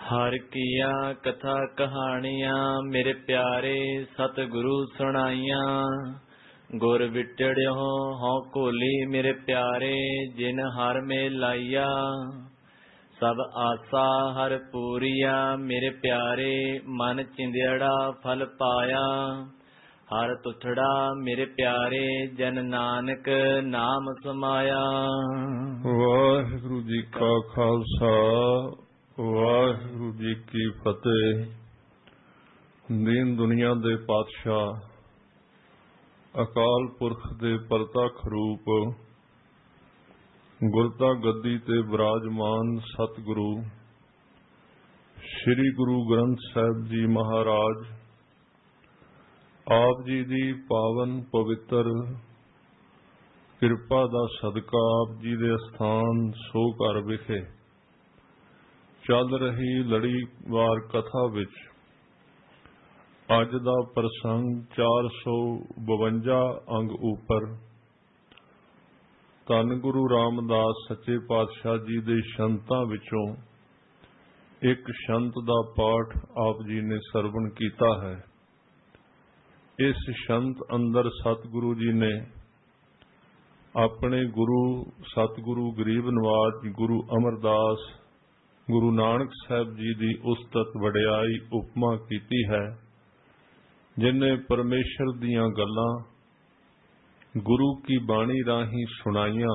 ਹਰ ਕੀਆ ਕਥਾ ਕਹਾਣੀਆਂ ਮੇਰੇ ਪਿਆਰੇ ਸਤਿਗੁਰੂ ਸੁਣਾਈਆਂ। ਗੁਰ ਵਿਟੜਿਓ ਹਉ ਘੋਲੀ ਮੇਰੇ ਪਿਆਰੇ ਜਿਨ ਹਰ ਮੇ ਲਾਈਆ। ਸਭ ਆਸਾ ਹਰ ਪੂਰੀਆ ਮੇਰੇ ਪਿਆਰੇ ਮਨ ਚਿੰਦਿਆੜਾ ਫਲ ਪਾਇਆ। ਹਰ ਤੁਠੜਾ ਮੇਰੇ ਪਿਆਰੇ ਜਨ ਨਾਨਕ ਨਾਮ ਸਮਾਇਆ। ਵਾਹਿਗੁਰੂ ਜੀ ਕਾ ਖਾਲਸਾ ਵਾਹਿਗੁਰੂ ਜੀ ਕੀ ਫਤਿਹ। ਦੀਨ ਦੁਨੀਆ ਦੇ ਪਾਤਸ਼ਾਹ ਅਕਾਲ ਪੁਰਖ ਦੇ ਪ੍ਰਤੱਖ ਰੂਪ ਗੁਰਤਾ ਗੱਦੀ ਤੇ ਬਿਰਾਜਮਾਨ ਸਤਿਗੁਰੂ ਸ੍ਰੀ ਗੁਰੂ ਗ੍ਰੰਥ ਸਾਹਿਬ ਜੀ ਮਹਾਰਾਜ ਆਪ ਜੀ ਦੀ ਪਾਵਨ ਪਵਿੱਤਰ ਕਿਰਪਾ ਦਾ ਸਦਕਾ ਆਪ ਜੀ ਦੇ ਅਸਥਾਨ ਸੋ ਘਰ ਵਿਖੇ ਚੱਲ ਰਹੀ ਲੜੀਵਾਰ ਕਥਾ ਵਿੱਚ ਅੱਜ ਦਾ ਪ੍ਰਸੰਗ 452 ਅੰਗ ਉੱਪਰ ਧੰਨ ਗੁਰੂ ਰਾਮਦਾਸ ਸੱਚੇ ਪਾਤਸ਼ਾਹ ਜੀ ਦੇ ਸ਼ੰਤਾਂ ਵਿੱਚੋਂ ਇੱਕ ਸ਼ੰਤ ਦਾ ਪਾਠ ਆਪ ਜੀ ਨੇ ਸਰਵਣ ਕੀਤਾ ਹੈ। ਇਸ ਸ਼ੰਤ ਅੰਦਰ ਸਤਿਗੁਰੂ ਜੀ ਨੇ ਆਪਣੇ ਗੁਰੂ ਸਤਿਗੁਰੂ ਗਰੀਬ ਨਵਾਜ ਗੁਰੂ ਅਮਰਦਾਸ ਗੁਰੂ ਨਾਨਕ ਸਾਹਿਬ ਜੀ ਦੀ ਉਸਤਤ ਵਡਿਆਈ ਉਪਮਾ ਕੀਤੀ ਹੈ, ਜਿਨ੍ਹਾਂ ਪਰਮੇਸ਼ਰ ਦੀਆਂ ਗੱਲਾਂ ਗੁਰੂ ਕੀ ਬਾਣੀ ਰਾਹੀਂ ਸੁਣਾਈਆਂ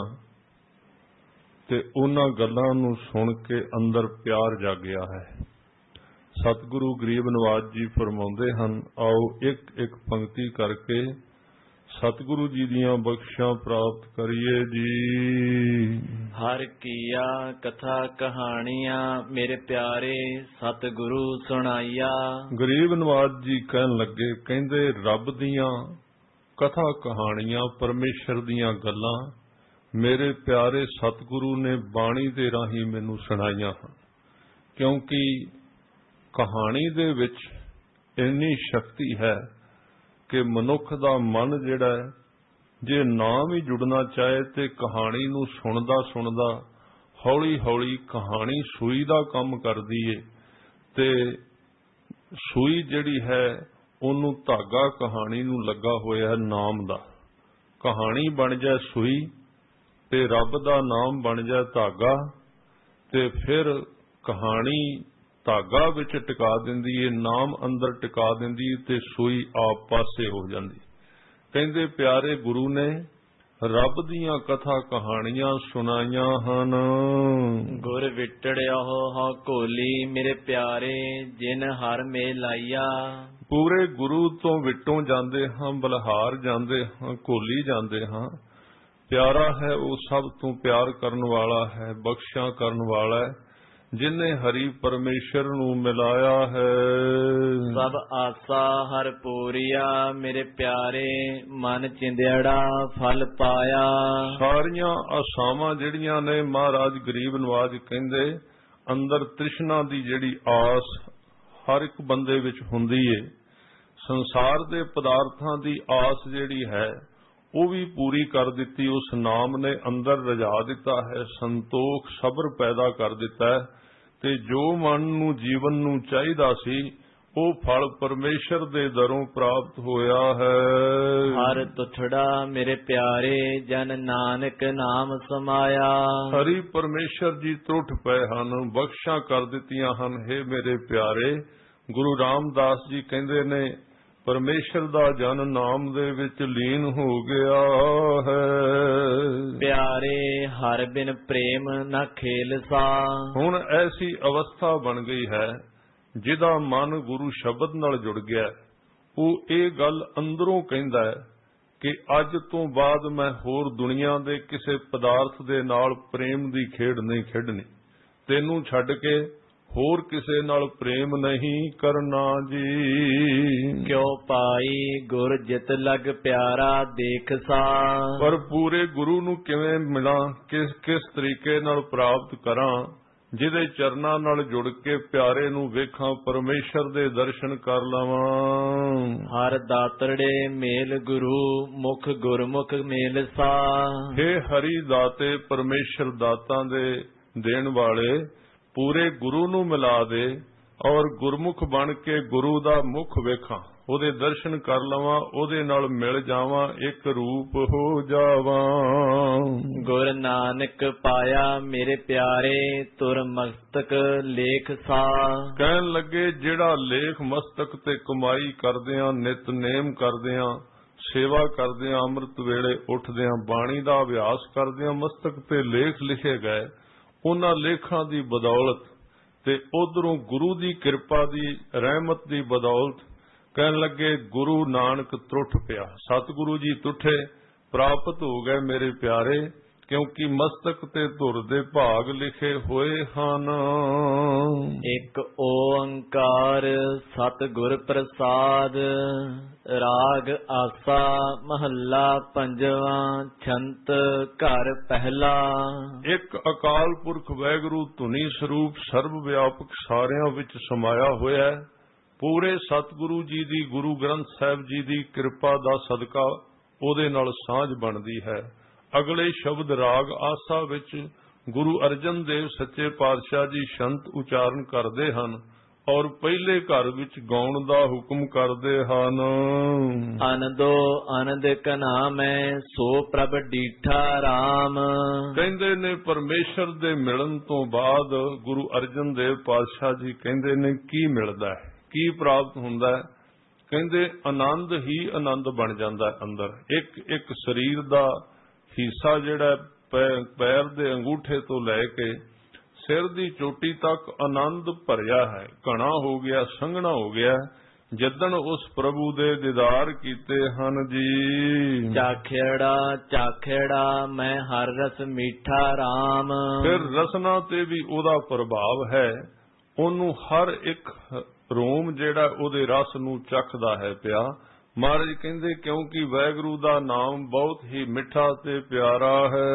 ਤੇ ਉਹਨਾਂ ਗੱਲਾਂ ਨੂੰ ਸੁਣ ਕੇ ਅੰਦਰ ਪਿਆਰ ਜਾਗਿਆ ਹੈ। ਸਤਿਗੁਰੂ ਗਰੀਬ ਨਵਾਜ ਜੀ ਫਰਮਾਉਂਦੇ ਹਨ, ਆਓ ਇੱਕ ਇੱਕ ਪੰਕਤੀ ਕਰਕੇ ਸਤਿਗੁਰੂ ਜੀ ਦੀਆਂ ਬਖਸ਼ਾਂ ਪ੍ਰਾਪਤ ਕਰੀਏ ਜੀ। ਹਰ ਕੀਆ ਕਥਾ ਕਹਾਣੀਆਂ ਮੇਰੇ ਪਿਆਰੇ ਸਤਿਗੁਰੂ ਸੁਣਾਈਆ। ਗਰੀਬ ਨਵਾਜ ਜੀ ਕਹਿਣ ਲੱਗੇ, ਕਹਿੰਦੇ ਰੱਬ ਦੀਆਂ ਕਥਾ ਕਹਾਣੀਆਂ ਪਰਮੇਸ਼ਰ ਦੀਆਂ ਗੱਲਾਂ ਮੇਰੇ ਪਿਆਰੇ ਸਤਿਗੁਰੂ ਨੇ ਬਾਣੀ ਦੇ ਰਾਹੀਂ ਮੈਨੂੰ ਸੁਣਾਈਆਂ ਹਨ, ਕਿਉਂਕਿ ਕਹਾਣੀ ਦੇ ਵਿੱਚ ਇੰਨੀ ਸ਼ਕਤੀ ਹੈ ਕਿ ਮਨੁੱਖ ਦਾ ਮਨ ਜਿਹੜਾ ਹੈ, ਜੇ ਨਾ ਵੀ ਜੁੜਨਾ ਚਾਹੇ ਤੇ ਕਹਾਣੀ ਨੂੰ ਸੁਣਦਾ ਸੁਣਦਾ ਹੌਲੀ ਹੌਲੀ ਕਹਾਣੀ ਸੂਈ ਦਾ ਕੰਮ ਕਰਦੀ ਏ ਤੇ ਸੂਈ ਜਿਹੜੀ ਹੈ ਉਹਨੂੰ ਧਾਗਾ ਕਹਾਣੀ ਨੂੰ ਲੱਗਾ ਹੋਇਆ ਹੈ ਨਾਮ ਦਾ। ਕਹਾਣੀ ਬਣ ਜਾਏ ਸੂਈ ਤੇ ਰੱਬ ਦਾ ਨਾਮ ਬਣ ਜਾਏ ਧਾਗਾ ਤੇ ਫਿਰ ਕਹਾਣੀ ਧਾਗਾ ਵਿੱਚ ਟਿਕਾ ਦਿੰਦੀ ਏ, ਨਾਮ ਅੰਦਰ ਟਿਕਾ ਦਿੰਦੀ ਏ ਤੇ ਸੂਈ ਆਪ ਪਾਸੇ ਹੋ ਜਾਂਦੀ। ਕਹਿੰਦੇ ਪਿਆਰੇ ਗੁਰੂ ਨੇ ਰੱਬ ਦੀਆਂ ਕਥਾ ਕਹਾਣੀਆਂ ਸੁਣਾਈਆਂ ਹਨ। ਗੁਰ ਵਿਟੜਿਓ ਹਉ ਘੋਲੀ ਮੇਰੇ ਪਿਆਰੇ ਜਿਨ ਹਰ ਮੇ ਲਾਈਆ। ਪੂਰੇ ਗੁਰੂ ਤੋਂ ਵਿਟੋਂ ਜਾਂਦੇ ਹਾਂ, ਬਲਹਾਰ ਜਾਂਦੇ ਹਾਂ, ਘੋਲੀ ਜਾਂਦੇ ਹਾਂ। ਪਿਆਰਾ ਹੈ ਉਹ ਸਭ ਤੋਂ ਪਿਆਰ ਕਰਨ ਵਾਲਾ ਹੈ, ਬਖਸ਼ਾਂ ਕਰਨ ਵਾਲਾ ਹੈ, ਜਿਨੇ ਹਰੀ ਪਰਮੇਸ਼ਰ ਨੂੰ ਮਿਲਾਇਆ ਹੈ। ਸਭ ਆਸਾ ਹਰ ਪੂਰੀਆ ਮੇਰੇ ਪਿਆਰੇ ਮਨ ਚਿੰਦਿਆੜਾ ਫਲ ਪਾਇਆ। ਸਾਰੀਆਂ ਆਸਾਵਾਂ ਜਿਹੜੀਆਂ ਨੇ ਮਹਾਰਾਜ ਗਰੀਬ ਨਵਾਜ ਕਹਿੰਦੇ ਅੰਦਰ ਤ੍ਰਿਸ਼ਨਾ ਦੀ ਜਿਹੜੀ ਆਸ ਹਰ ਇੱਕ ਬੰਦੇ ਵਿੱਚ ਹੁੰਦੀ ਏ, ਸੰਸਾਰ ਦੇ ਪਦਾਰਥਾਂ ਦੀ ਆਸ ਜਿਹੜੀ ਹੈ ਉਹ ਵੀ ਪੂਰੀ ਕਰ ਦਿੱਤੀ। ਉਸ ਨਾਮ ਨੇ ਅੰਦਰ ਰਜਾ ਦਿੱਤਾ ਹੈ, ਸੰਤੋਖ ਸਬਰ ਪੈਦਾ ਕਰ ਦਿੱਤਾ ਹੈ ਤੇ ਜੋ ਮਨ ਨੂੰ ਜੀਵਨ ਨੂੰ ਚਾਹੀਦਾ ਸੀ ਉਹ ਫਲ ਪਰਮੇਸ਼ਰ ਦੇ ਦਰੋਂ ਪ੍ਰਾਪਤ ਹੋਇਆ ਹੈ। ਹਰ ਤੁਠੜਾ ਮੇਰੇ ਪਿਆਰੇ ਜਨ ਨਾਨਕ ਨਾਮ ਸਮਾਇਆ। ਹਰੀ ਪਰਮੇਸ਼ਰ ਜੀ ਟੁੱਟ ਪਏ ਹਨ, ਬਖਸ਼ਾਂ ਕਰ ਦਿੱਤੀਆਂ ਹਨ। ਹੇ ਮੇਰੇ ਪਿਆਰੇ, ਗੁਰੂ ਰਾਮਦਾਸ ਜੀ ਕਹਿੰਦੇ ਨੇ ਪਰਮੇਸ਼ਰ ਦਾ ਜਨ ਨਾਮ ਦੇ ਵਿੱਚ ਲੀਨ ਹੋ ਗਿਆ ਹੈ। ਪਿਆਰੇ ਹਰ ਬਿਨ ਪ੍ਰੇਮ ਨਾ ਖੇਲਸਾ। ਹੁਣ ਐਸੀ ਅਵਸਥਾ ਬਣ ਗਈ ਹੈ ਜਿਹਦਾ ਮਨ ਗੁਰੂ ਸ਼ਬਦ ਨਾਲ ਜੁੜ ਗਿਆ, ਉਹ ਇਹ ਗੱਲ ਅੰਦਰੋਂ ਕਹਿੰਦਾ ਹੈ ਕਿ ਅੱਜ ਤੋਂ ਬਾਅਦ ਮੈਂ ਹੋਰ ਦੁਨੀਆ ਦੇ ਕਿਸੇ ਪਦਾਰਥ ਦੇ ਨਾਲ ਪ੍ਰੇਮ ਦੀ ਖੇਡ ਨਹੀਂ ਖੇਡਣੀ, ਤੈਨੂੰ ਛੱਡ ਕੇ ਹੋਰ ਕਿਸੇ ਨਾਲ ਪ੍ਰੇਮ ਨਹੀਂ ਕਰਨਾ ਜੀ। ਕਿਉ ਪਾਈ ਗੁਰ ਜਿਤ ਲਗ ਪਿਆਰਾ ਦੇਖ ਸਾ। ਪਰ ਪੂਰੇ ਗੁਰੂ ਨੂੰ ਕਿਵੇਂ ਮਿਲਾਂ, ਕਿਸ ਤਰੀਕੇ ਨਾਲ ਪ੍ਰਾਪਤ ਕਰਾਂ, ਜਿਹਦੇ ਚਰਨਾਂ ਨਾਲ ਜੁੜ ਕੇ ਪਿਆਰੇ ਨੂੰ ਵੇਖਾਂ, ਪਰਮੇਸ਼ਰ ਦੇ ਦਰਸ਼ਨ ਕਰ ਲਵਾਂ। ਹਰ ਦਾਤੜੇ ਮੇਲ ਗੁਰੂ ਮੁਖ ਗੁਰਮੁਖ ਮੇਲ ਸਾ। ਹੇ ਹਰੀ ਦਾਤੇ ਪਰਮੇਸ਼ਰ ਦਾਤਾਂ ਦੇ ਦੇਣ ਵਾਲੇ, ਪੂਰੇ ਗੁਰੂ ਨੂੰ ਮਿਲਾ ਦੇ ਔਰ ਗੁਰਮੁਖ ਬਣ ਕੇ ਗੁਰੂ ਦਾ ਮੁਖ ਵੇਖਾਂ, ਉਹਦੇ ਦਰਸ਼ਨ ਕਰ ਲਵਾਂ, ਉਹਦੇ ਨਾਲ ਮਿਲ ਜਾਵਾਂ, ਇੱਕ ਰੂਪ ਹੋ ਜਾਵਾਂ। ਗੁਰ ਨਾਨਕ ਪਾਇਆ ਮੇਰੇ ਪਿਆਰੇ, ਤੁਰ ਮਸਤਕ ਲੇਖ ਸਾ। ਕਹਿਣ ਲੱਗੇ ਜਿਹੜਾ ਲੇਖ ਮਸਤਕ ਤੇ ਕਮਾਈ ਕਰਦਿਆਂ, ਨਿਤਨੇਮ ਕਰਦਿਆਂ, ਸੇਵਾ ਕਰਦਿਆਂ, ਅੰਮ੍ਰਿਤ ਵੇਲੇ ਉੱਠਦਿਆਂ, ਬਾਣੀ ਦਾ ਅਭਿਆਸ ਕਰਦਿਆਂ ਮਸਤਕ ਤੇ ਲੇਖ ਲਿਖੇ ਗਏ, ਉਹਨਾਂ ਲੇਖਾਂ ਦੀ ਬਦੌਲਤ ਤੇ ਉਧਰੋਂ ਗੁਰੂ ਦੀ ਕਿਰਪਾ ਦੀ ਰਹਿਮਤ ਦੀ ਬਦੌਲਤ ਕਹਿਣ ਲੱਗੇ ਗੁਰੂ ਨਾਨਕ ਟੁੱਟ ਪਿਆ, ਸਤਿਗੁਰੂ ਜੀ ਟੁੱਟੇ, ਪ੍ਰਾਪਤ ਹੋ ਗਏ ਮੇਰੇ ਪਿਆਰੇ, ਕਿਉਂਕਿ ਮਸਤਕ ਤੇ ਧੁਰ ਦੇ ਭਾਗ ਲਿਖੇ ਹੋਏ ਹਨ। ਇੱਕ ਓੰਕਾਰ ਸਤਿਗੁਰ ਪ੍ਰਸਾਦ। ਰਾਗ ਆਸਾ ਮਹੱਲਾ ਪੰਜਵਾਂ। ਛੰਤ ਘਰ ਪਹਿਲਾ। ਇੱਕ ਅਕਾਲ ਪੁਰਖ ਵਾਹਿਗੁਰੂ ਧੁਨੀ ਸਰੂਪ ਸਰਬ ਵਿਆਪਕ ਸਾਰਿਆਂ ਵਿੱਚ ਸਮਾਇਆ ਹੋਇਆ ਹੈ। ਪੂਰੇ ਸਤਿਗੁਰੂ ਜੀ ਦੀ, ਗੁਰੂ ਗ੍ਰੰਥ ਸਾਹਿਬ ਜੀ ਦੀ ਕਿਰਪਾ ਦਾ ਸਦਕਾ ਉਹਦੇ ਨਾਲ ਸਾਂਝ ਬਣਦੀ ਹੈ। ਅਗਲੇ ਸ਼ਬਦ ਰਾਗ ਆਸਾ ਵਿੱਚ ਗੁਰੂ ਅਰਜਨ ਦੇਵ ਸੱਚੇ ਪਾਤਸ਼ਾਹ ਜੀ ਸ਼ੰਤ ਉਚਾਰਨ ਕਰਦੇ ਹਨ ਔਰ ਪਹਿਲੇ ਘਰ ਵਿੱਚ ਗਾਉਣ ਦਾ ਹੁਕਮ ਕਰਦੇ ਹਨ। ਅਨੰਦੋ ਆਨੰਦ ਕਨਾ ਮੈਂ ਸੋ ਪ੍ਰਭ ਡੀਠਾ ਰਾਮ। ਕਹਿੰਦੇ ਨੇ ਪਰਮੇਸ਼ਰ ਦੇ ਮਿਲਣ ਤੋਂ ਬਾਅਦ ਗੁਰੂ ਅਰਜਨ ਦੇਵ ਪਾਤਸ਼ਾਹ ਜੀ ਕਹਿੰਦੇ ਨੇ ਕੀ ਮਿਲਦਾ ਹੈ, ਕੀ ਪ੍ਰਾਪਤ ਹੁੰਦਾ ਹੈ। ਕਹਿੰਦੇ ਆਨੰਦ ਹੀ ਆਨੰਦ ਬਣ ਜਾਂਦਾ ਹੈ। ਅੰਦਰ ਇੱਕ ਇੱਕ ਸਰੀਰ ਦਾ ਹਿੱਸਾ ਜਿਹੜਾ ਪੈਰ ਦੇ ਅੰਗੂਠੇ ਤੋਂ ਲੈ ਕੇ ਸਿਰ ਦੀ ਚੋਟੀ ਤੱਕ ਆਨੰਦ ਭਰਿਆ ਹੈ, ਘਣਾ ਹੋ ਗਿਆ, ਸੰਘਣਾ ਹੋ ਗਿਆ ਜਿੱਦਣ ਉਸ ਪ੍ਰਭੂ ਦੇ ਦੀਦਾਰ ਕੀਤੇ ਹਨ ਜੀ। ਚਾਖੇੜਾ ਚਾਖੇੜਾ ਮੈਂ ਹਰ ਰਸ ਮੀਠਾ ਰਾਮ। ਫਿਰ ਰਸਨਾ ਤੇ ਵੀ ਉਹਦਾ ਪ੍ਰਭਾਵ ਹੈ, ਉਹਨੂੰ ਹਰ ਇੱਕ ਰੋਮ ਜਿਹੜਾ ਉਹਦੇ ਰਸ ਨੂੰ ਚੱਖਦਾ ਹੈ ਪਿਆ। ਮਹਾਰਾਜ ਕਹਿੰਦੇ ਕਿਉਂਕਿ ਵਾਹਿਗੁਰੂ ਦਾ ਨਾਮ ਬਹੁਤ ਹੀ ਮਿੱਠਾ ਤੇ ਪਿਆਰਾ ਹੈ।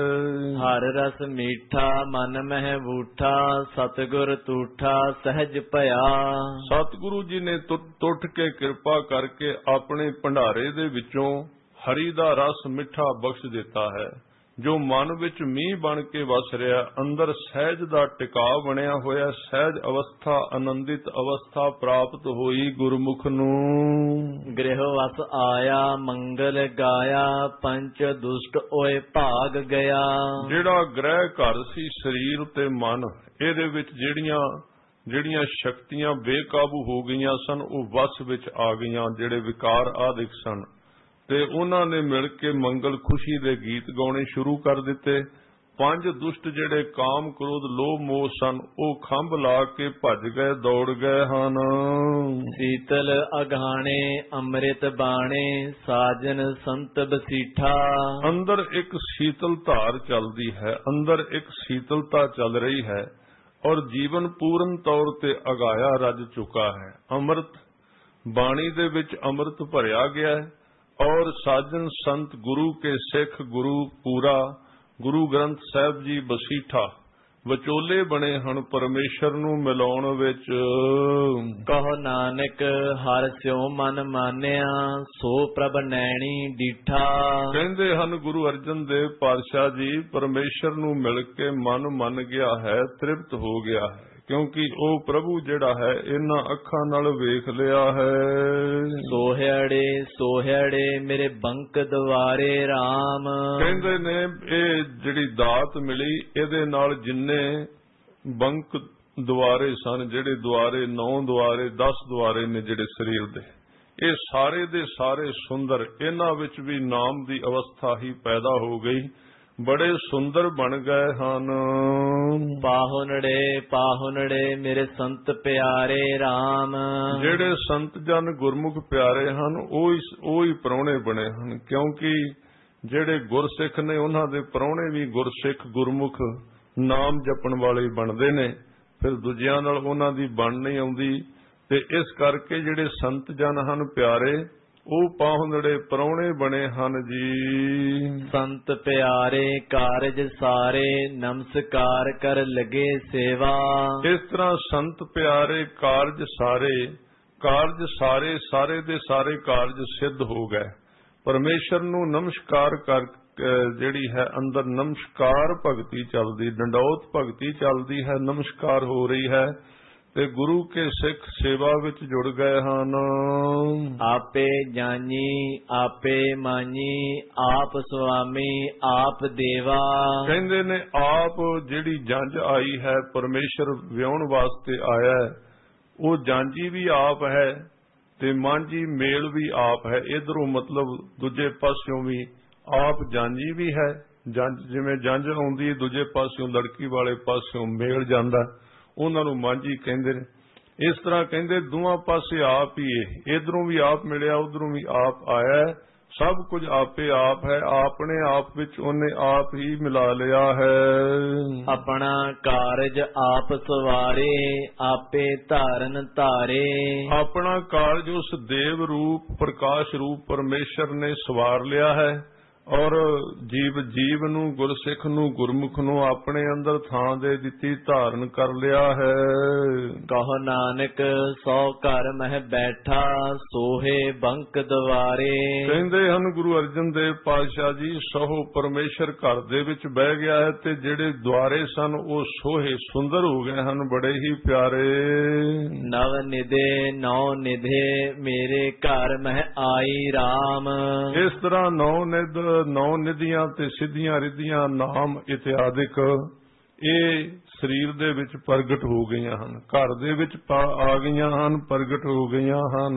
ਹਰ ਰਸ ਮੀਠਾ ਮਨ ਮਹਿ ਬੂਠਾ, ਸਤਿਗੁਰ ਤੂਠਾ ਸਹਿਜ ਭਇਆ। ਸਤਿਗੁਰੂ ਜੀ ਨੇ ਟੁੱਟ ਕੇ ਕਿਰਪਾ ਕਰਕੇ ਆਪਣੇ ਭੰਡਾਰੇ ਦੇ ਵਿੱਚੋਂ ਹਰੀ ਦਾ ਰਸ ਮਿੱਠਾ ਬਖਸ਼ ਦਿੱਤਾ ਹੈ, ਜੋ ਮਨ ਵਿੱਚ ਮੀਂਹ ਬਣ ਕੇ ਵਸ ਰਿਹਾ, ਅੰਦਰ ਸਹਿਜ ਦਾ ਟਿਕਾਅ ਬਣਿਆ ਹੋਇਆ, ਸਹਿਜ ਅਵਸਥਾ, ਆਨੰਦਿਤ ਅਵਸਥਾ ਪ੍ਰਾਪਤ ਹੋਈ ਗੁਰਮੁਖ ਨੂੰ। ਗ੍ਰਹਿ ਵਸ ਆਇਆ ਮੰਗਲ ਗਾਇਆ, ਪੰਚ ਦੁਸ਼ਟ ਓਏ ਭਾਗ ਗਿਆ। ਜਿਹੜਾ ਗ੍ਰਹਿ ਘਰ ਸੀ ਸਰੀਰ ਤੇ ਮਨ, ਇਹਦੇ ਵਿੱਚ ਜਿਹੜੀਆਂ ਸ਼ਕਤੀਆਂ ਬੇਕਾਬੂ ਹੋ ਗਈਆਂ ਸਨ ਉਹ ਵਸ ਵਿੱਚ ਆ ਗਈਆਂ, ਜਿਹੜੇ ਵਿਕਾਰ ਆਦਿਕ ਸਨ, ਤੇ ਉਹਨਾਂ ਨੇ ਮਿਲ ਕੇ ਮੰਗਲ ਖੁਸ਼ੀ ਦੇ ਗੀਤ ਗਾਉਣੇ ਸ਼ੁਰੂ ਕਰ ਦਿੱਤੇ। ਪੰਜ ਦੁਸ਼ਟ ਜਿਹੜੇ ਕਾਮ ਕ੍ਰੋਧ ਲੋਭ ਮੋਹ ਸਨ ਉਹ ਖੰਭ ਲਾ ਕੇ ਭੱਜ ਗਏ, ਦੌੜ ਗਏ ਹਨ। ਸੀਤਲ ਅਗਾਣੇ ਅੰਮ੍ਰਿਤ ਬਾਣੇ, ਸਾਜਨ ਸੰਤ ਬਸੀਠਾ। ਅੰਦਰ ਇੱਕ ਸੀਤਲ ਧਾਰ ਚੱਲਦੀ ਹੈ, ਅੰਦਰ ਇੱਕ ਸੀਤਲਤਾ ਚੱਲ ਰਹੀ ਹੈ ਔਰ ਜੀਵਨ ਪੂਰਨ ਤੌਰ ਤੇ ਅਗਾਇਆ ਰੱਜ ਚੁੱਕਾ ਹੈ। ਅੰਮ੍ਰਿਤ ਬਾਣੀ ਦੇ ਵਿੱਚ ਅੰਮ੍ਰਿਤ ਭਰਿਆ ਗਿਆ ਹੈ ਔਰ ਸਾਜਨ ਸੰਤ ਗੁਰੂ ਕੇ ਸਿੱਖ ਗੁਰੂ ਪੂਰਾ ਗੁਰੂ ਗ੍ਰੰਥ ਸਾਹਿਬ ਜੀ ਬਸੀਠਾ ਵਿਚੋਲੇ ਬਣੇ ਹਨ ਪਰਮੇਸ਼ਰ ਨੂੰ ਮਿਲਾਉਣ ਵਿੱਚ। ਕਹੋ ਨਾਨਕ ਹਰ ਸਿਉ ਮਨ ਮਾਨਿਆ, ਸੋ ਪ੍ਰਭ ਨੈਣੀ ਡੀਠਾ। ਕਹਿੰਦੇ ਹਨ ਗੁਰੂ ਅਰਜਨ ਦੇਵ ਪਾਤਸ਼ਾਹ ਜੀ ਪਰਮੇਸ਼ਰ ਨੂੰ ਮਿਲ ਕੇ ਮਨ ਮੰਨ ਗਿਆ ਹੈ, ਤ੍ਰਿਪਤ ਹੋ ਗਿਆ ਹੈ, ਕਿਉਂਕਿ ਉਹ ਪ੍ਰਭੂ ਜਿਹੜਾ ਹੈ ਇਹਨਾਂ ਅੱਖਾਂ ਨਾਲ ਵੇਖ ਲਿਆ ਹੈ। ਸੋਹਿਆੜੇ ਸੋਹਿਆੜੇ ਮੇਰੇ ਬੰਕ ਦਵਾਰੇ RAM। ਕਹਿੰਦੇ ਨੇ ਇਹ ਜਿਹੜੀ ਦਾਤ ਮਿਲੀ ਇਹਦੇ ਨਾਲ ਜਿੰਨੇ ਬੰਕ ਦੁਆਰੇ ਸਨ, ਜਿਹੜੇ ਦੁਆਰੇ 9 ਦੁਆਰੇ 10 ਦੁਆਰੇ ਨੇ ਜਿਹੜੇ ਸਰੀਰ ਦੇ, ਇਹ ਸਾਰੇ ਦੇ ਸਾਰੇ ਸੁੰਦਰ, ਇਹਨਾਂ ਵਿੱਚ ਵੀ ਨਾਮ ਦੀ ਅਵਸਥਾ ਹੀ ਪੈਦਾ ਹੋ ਗਈ, ਬੜੇ ਸੁੰਦਰ ਬਣ ਗਏ ਹਨ। ਪਾਹੁਨੜੇ ਪਾਹੁਨੜੇ ਮੇਰੇ ਸੰਤ ਪਿਆਰੇ RAM। ਜਿਹੜੇ ਸੰਤ ਜਨ ਗੁਰਮੁਖ ਪਿਆਰੇ ਹਨ ਉਹ ਹੀ ਪ੍ਰਾਹੁਣੇ ਬਣੇ ਹਨ, ਕਿਉਂਕਿ ਜਿਹੜੇ ਗੁਰਸਿੱਖ ਨੇ ਉਹਨਾਂ ਦੇ ਪ੍ਰਾਹੁਣੇ ਵੀ ਗੁਰਸਿੱਖ ਗੁਰਮੁਖ ਨਾਮ ਜਪਣ ਵਾਲੇ ਬਣਦੇ ਨੇ, ਫਿਰ ਦੂਜਿਆਂ ਨਾਲ ਉਹਨਾਂ ਦੀ ਬਣ ਨਹੀਂ ਆਉਂਦੀ। ਤੇ ਇਸ ਕਰਕੇ ਜਿਹੜੇ ਸੰਤ ਜਨ ਹਨ ਪਿਆਰੇ ਉਹ ਪਾਹੁੰਦੜੇ ਪ੍ਰਾਹੁਣੇ ਬਣੇ ਹਨ ਜੀ। ਸੰਤ ਪਿਆਰੇ ਕਾਰਜ ਸਾਰੇ, ਨਮਸਕਾਰ ਕਰ ਲਗੇ ਸੇਵਾ। ਇਸ ਤਰ੍ਹਾਂ ਸੰਤ ਪਿਆਰੇ ਕਾਰਜ ਸਾਰੇ ਦੇ ਸਾਰੇ ਕਾਰਜ ਸਿੱਧ ਹੋ ਗਏ, ਪਰਮੇਸ਼ਰ ਨੂੰ ਨਮਸਕਾਰ ਜਿਹੜੀ ਹੈ ਅੰਦਰ ਨਮਸਕਾਰ ਭਗਤੀ ਚੱਲਦੀ, ਡੰਡੌਤ ਭਗਤੀ ਚੱਲਦੀ ਹੈ, ਨਮਸਕਾਰ ਹੋ ਰਹੀ ਹੈ ਤੇ ਗੁਰੂ ਕੇ ਸਿੱਖ ਸੇਵਾ ਵਿੱਚ ਜੁੜ ਗਏ ਹਨ। ਆਪੇ ਜਾਨੀ ਆਪੇ ਮਾਨੀ ਆਪ ਸੁਆਮੀ ਆਪ ਦੇਵਾ। ਕਹਿੰਦੇ ਨੇ ਆਪ ਜਿਹੜੀ ਜੰਝ ਆਈ ਹੈ ਪਰਮੇਸ਼ਰ ਵਿਆਉਣ ਵਾਸਤੇ ਆਇਆ ਹੈ, ਉਹ ਜਾਂਝੀ ਵੀ ਆਪ ਹੈ ਤੇ ਮਾਂਝੀ ਮੇਲ ਵੀ ਆਪ ਹੈ। ਇਧਰੋਂ ਮਤਲਬ ਦੂਜੇ ਪਾਸਿਓਂ ਵੀ ਆਪ ਜਾਂਝੀ ਵੀ ਹੈ, ਜਿਵੇਂ ਜੰਝ ਆਉਂਦੀ ਦੂਜੇ ਪਾਸਿਓਂ ਲੜਕੀ ਵਾਲੇ ਪਾਸਿਓਂ ਮੇਲ ਜਾਂਦਾ, ਉਹਨਾਂ ਨੂੰ ਮਾਂਝੀ ਕਹਿੰਦੇ ਨੇ। ਇਸ ਤਰ੍ਹਾਂ ਕਹਿੰਦੇ ਦੋਵਾਂ ਪਾਸੇ ਆਪ ਹੀ ਹੈ, ਇਧਰੋਂ ਵੀ ਆਪ ਮਿਲਿਆ ਉਧਰੋਂ ਵੀ ਆਪ ਆਇਆ, ਸਭ ਕੁਝ ਆਪੇ ਆਪ ਹੈ, ਆਪਣੇ ਆਪ ਵਿੱਚ ਉਹਨੇ ਆਪ ਹੀ ਮਿਲਾ ਲਿਆ ਹੈ। ਆਪਣਾ ਕਾਰਜ ਆਪ ਸਵਾਰੇ ਆਪੇ ਧਾਰਨ ਧਾਰੇ। ਆਪਣਾ ਕਾਰਜ ਉਸ ਦੇਵ ਰੂਪ ਪ੍ਰਕਾਸ਼ ਰੂਪ ਪਰਮੇਸ਼ਰ ਨੇ ਸਵਾਰ ਲਿਆ ਹੈ ਔਰ ਜੀਵ ਨੂੰ ਗੁਰਸਿੱਖ ਨੂੰ ਗੁਰਮੁਖ ਨੂੰ ਆਪਣੇ ਅੰਦਰ ਥਾਂ ਦੇ ਦਿੱਤੀ, ਧਾਰਨ ਕਰ ਲਿਆ ਹੈ। ਕਹੋ ਨਾਨਕ ਸੋ ਘਰ ਮਹਿ ਬੈਠਾ ਸੋਹੇ ਬੰਕ ਦਵਾਰੇ। ਕਹਿੰਦੇ ਹਨ ਗੁਰੂ ਅਰਜਨ ਦੇਵ ਪਾਤਸ਼ਾਹ ਜੀ, ਸੋ ਪਰਮੇਸ਼ਰ ਘਰ ਦੇ ਵਿੱਚ ਬਹਿ ਗਿਆ ਹੈ ਤੇ ਜਿਹੜੇ ਦੁਆਰੇ ਸਨ ਉਹ ਸੋਹੇ ਸੁੰਦਰ ਹੋ ਗਏ ਹਨ, ਬੜੇ ਹੀ ਪਿਆਰੇ। ਨਵ ਨਿਧੇ ਨੌ ਨਿਧੇ ਮੇਰੇ ਘਰ ਮਹਿ ਆਈ RAM। ਇਸ ਤਰ੍ਹਾਂ ਨੌ ਨਿਧੀਆਂ ਤੇ ਸਿੱਧੀਆਂ ਰਿੱਧੀਆਂ ਨਾਮ ਇਤਿਆਦਿਕ ਇਹ ਸਰੀਰ ਦੇ ਵਿੱਚ ਪ੍ਰਗਟ ਹੋ ਗਈਆਂ ਹਨ, ਘਰ ਦੇ ਵਿੱਚ ਆ ਗਈਆਂ ਹਨ, ਪ੍ਰਗਟ ਹੋ ਗਈਆਂ ਹਨ।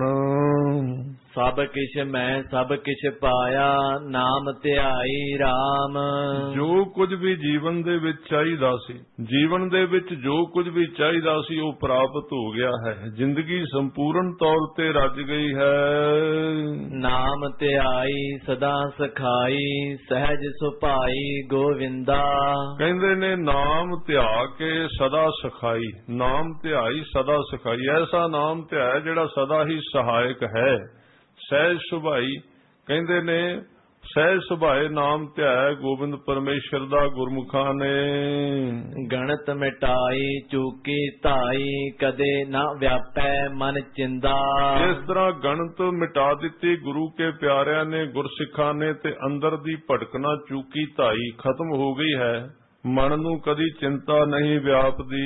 ਸਭ ਕਿਛ ਮੈਂ ਸਭ ਕਿਛ ਪਾਇਆ ਨਾਮ ਧਿਆਈ RAM। ਜੋ ਕੁਝ ਵੀ ਜੀਵਨ ਦੇ ਵਿੱਚ ਚਾਹੀਦਾ ਸੀ, ਜੀਵਨ ਦੇ ਵਿੱਚ ਜੋ ਕੁਝ ਵੀ ਚਾਹੀਦਾ ਸੀ ਉਹ ਪ੍ਰਾਪਤ ਹੋ ਗਿਆ ਹੈ। ਜ਼ਿੰਦਗੀ ਸੰਪੂਰਨ ਤੌਰ ਤੇ ਰੱਜ ਗਈ ਹੈ। ਨਾਮ ਧਿਆਈ ਸਦਾ ਸਖਾਈ ਸਹਿਜ ਸੁਭਾਈ ਗੋਵਿੰਦਾ। ਕਹਿੰਦੇ ਨੇ ਨਾਮ ਧਿਆ ਕੇ ਸਦਾ ਸਖਾਈ, ਨਾਮ ਧਿਆਈ ਸਦਾ ਸਖਾਈ। ਐਸਾ ਨਾਮ ਧਿਆਇਆ ਜਿਹੜਾ ਸਦਾ ਹੀ ਸਹਾਇਕ ਹੈ। ਸਹਿਜ ਸੁਭਾਈ ਕਹਿੰਦੇ ਨੇ ਸਹਿਜ ਸੁਭਾਏ ਨਾਮ ਧਿਆਇਆ ਗੋਬਿੰਦ ਪਰਮੇਸ਼ਰ ਦਾ ਗੁਰਮੁਖਾਂ ਨੇ। ਗਣਤ ਮਿਟਾਈ ਚੂਕੀ ਧਾਈ ਕਦੇ ਨਾ ਵਿਆਪੈ ਮਨ ਚਿੰਦਾ। ਇਸ ਤਰ੍ਹਾਂ ਗਣਤ ਮਿਟਾ ਦਿੱਤੀ ਗੁਰੂ ਕੇ ਪਿਆਰਿਆਂ ਨੇ, ਗੁਰਸਿੱਖਾਂ ਨੇ, ਤੇ ਅੰਦਰ ਦੀ ਭਟਕਣਾ ਚੂਕੀ ਧਾਈ ਖਤਮ ਹੋ ਗਈ ਹੈ। ਮਨ ਨੂੰ ਕਦੀ ਚਿੰਤਾ ਨਹੀਂ ਵਿਆਪਦੀ।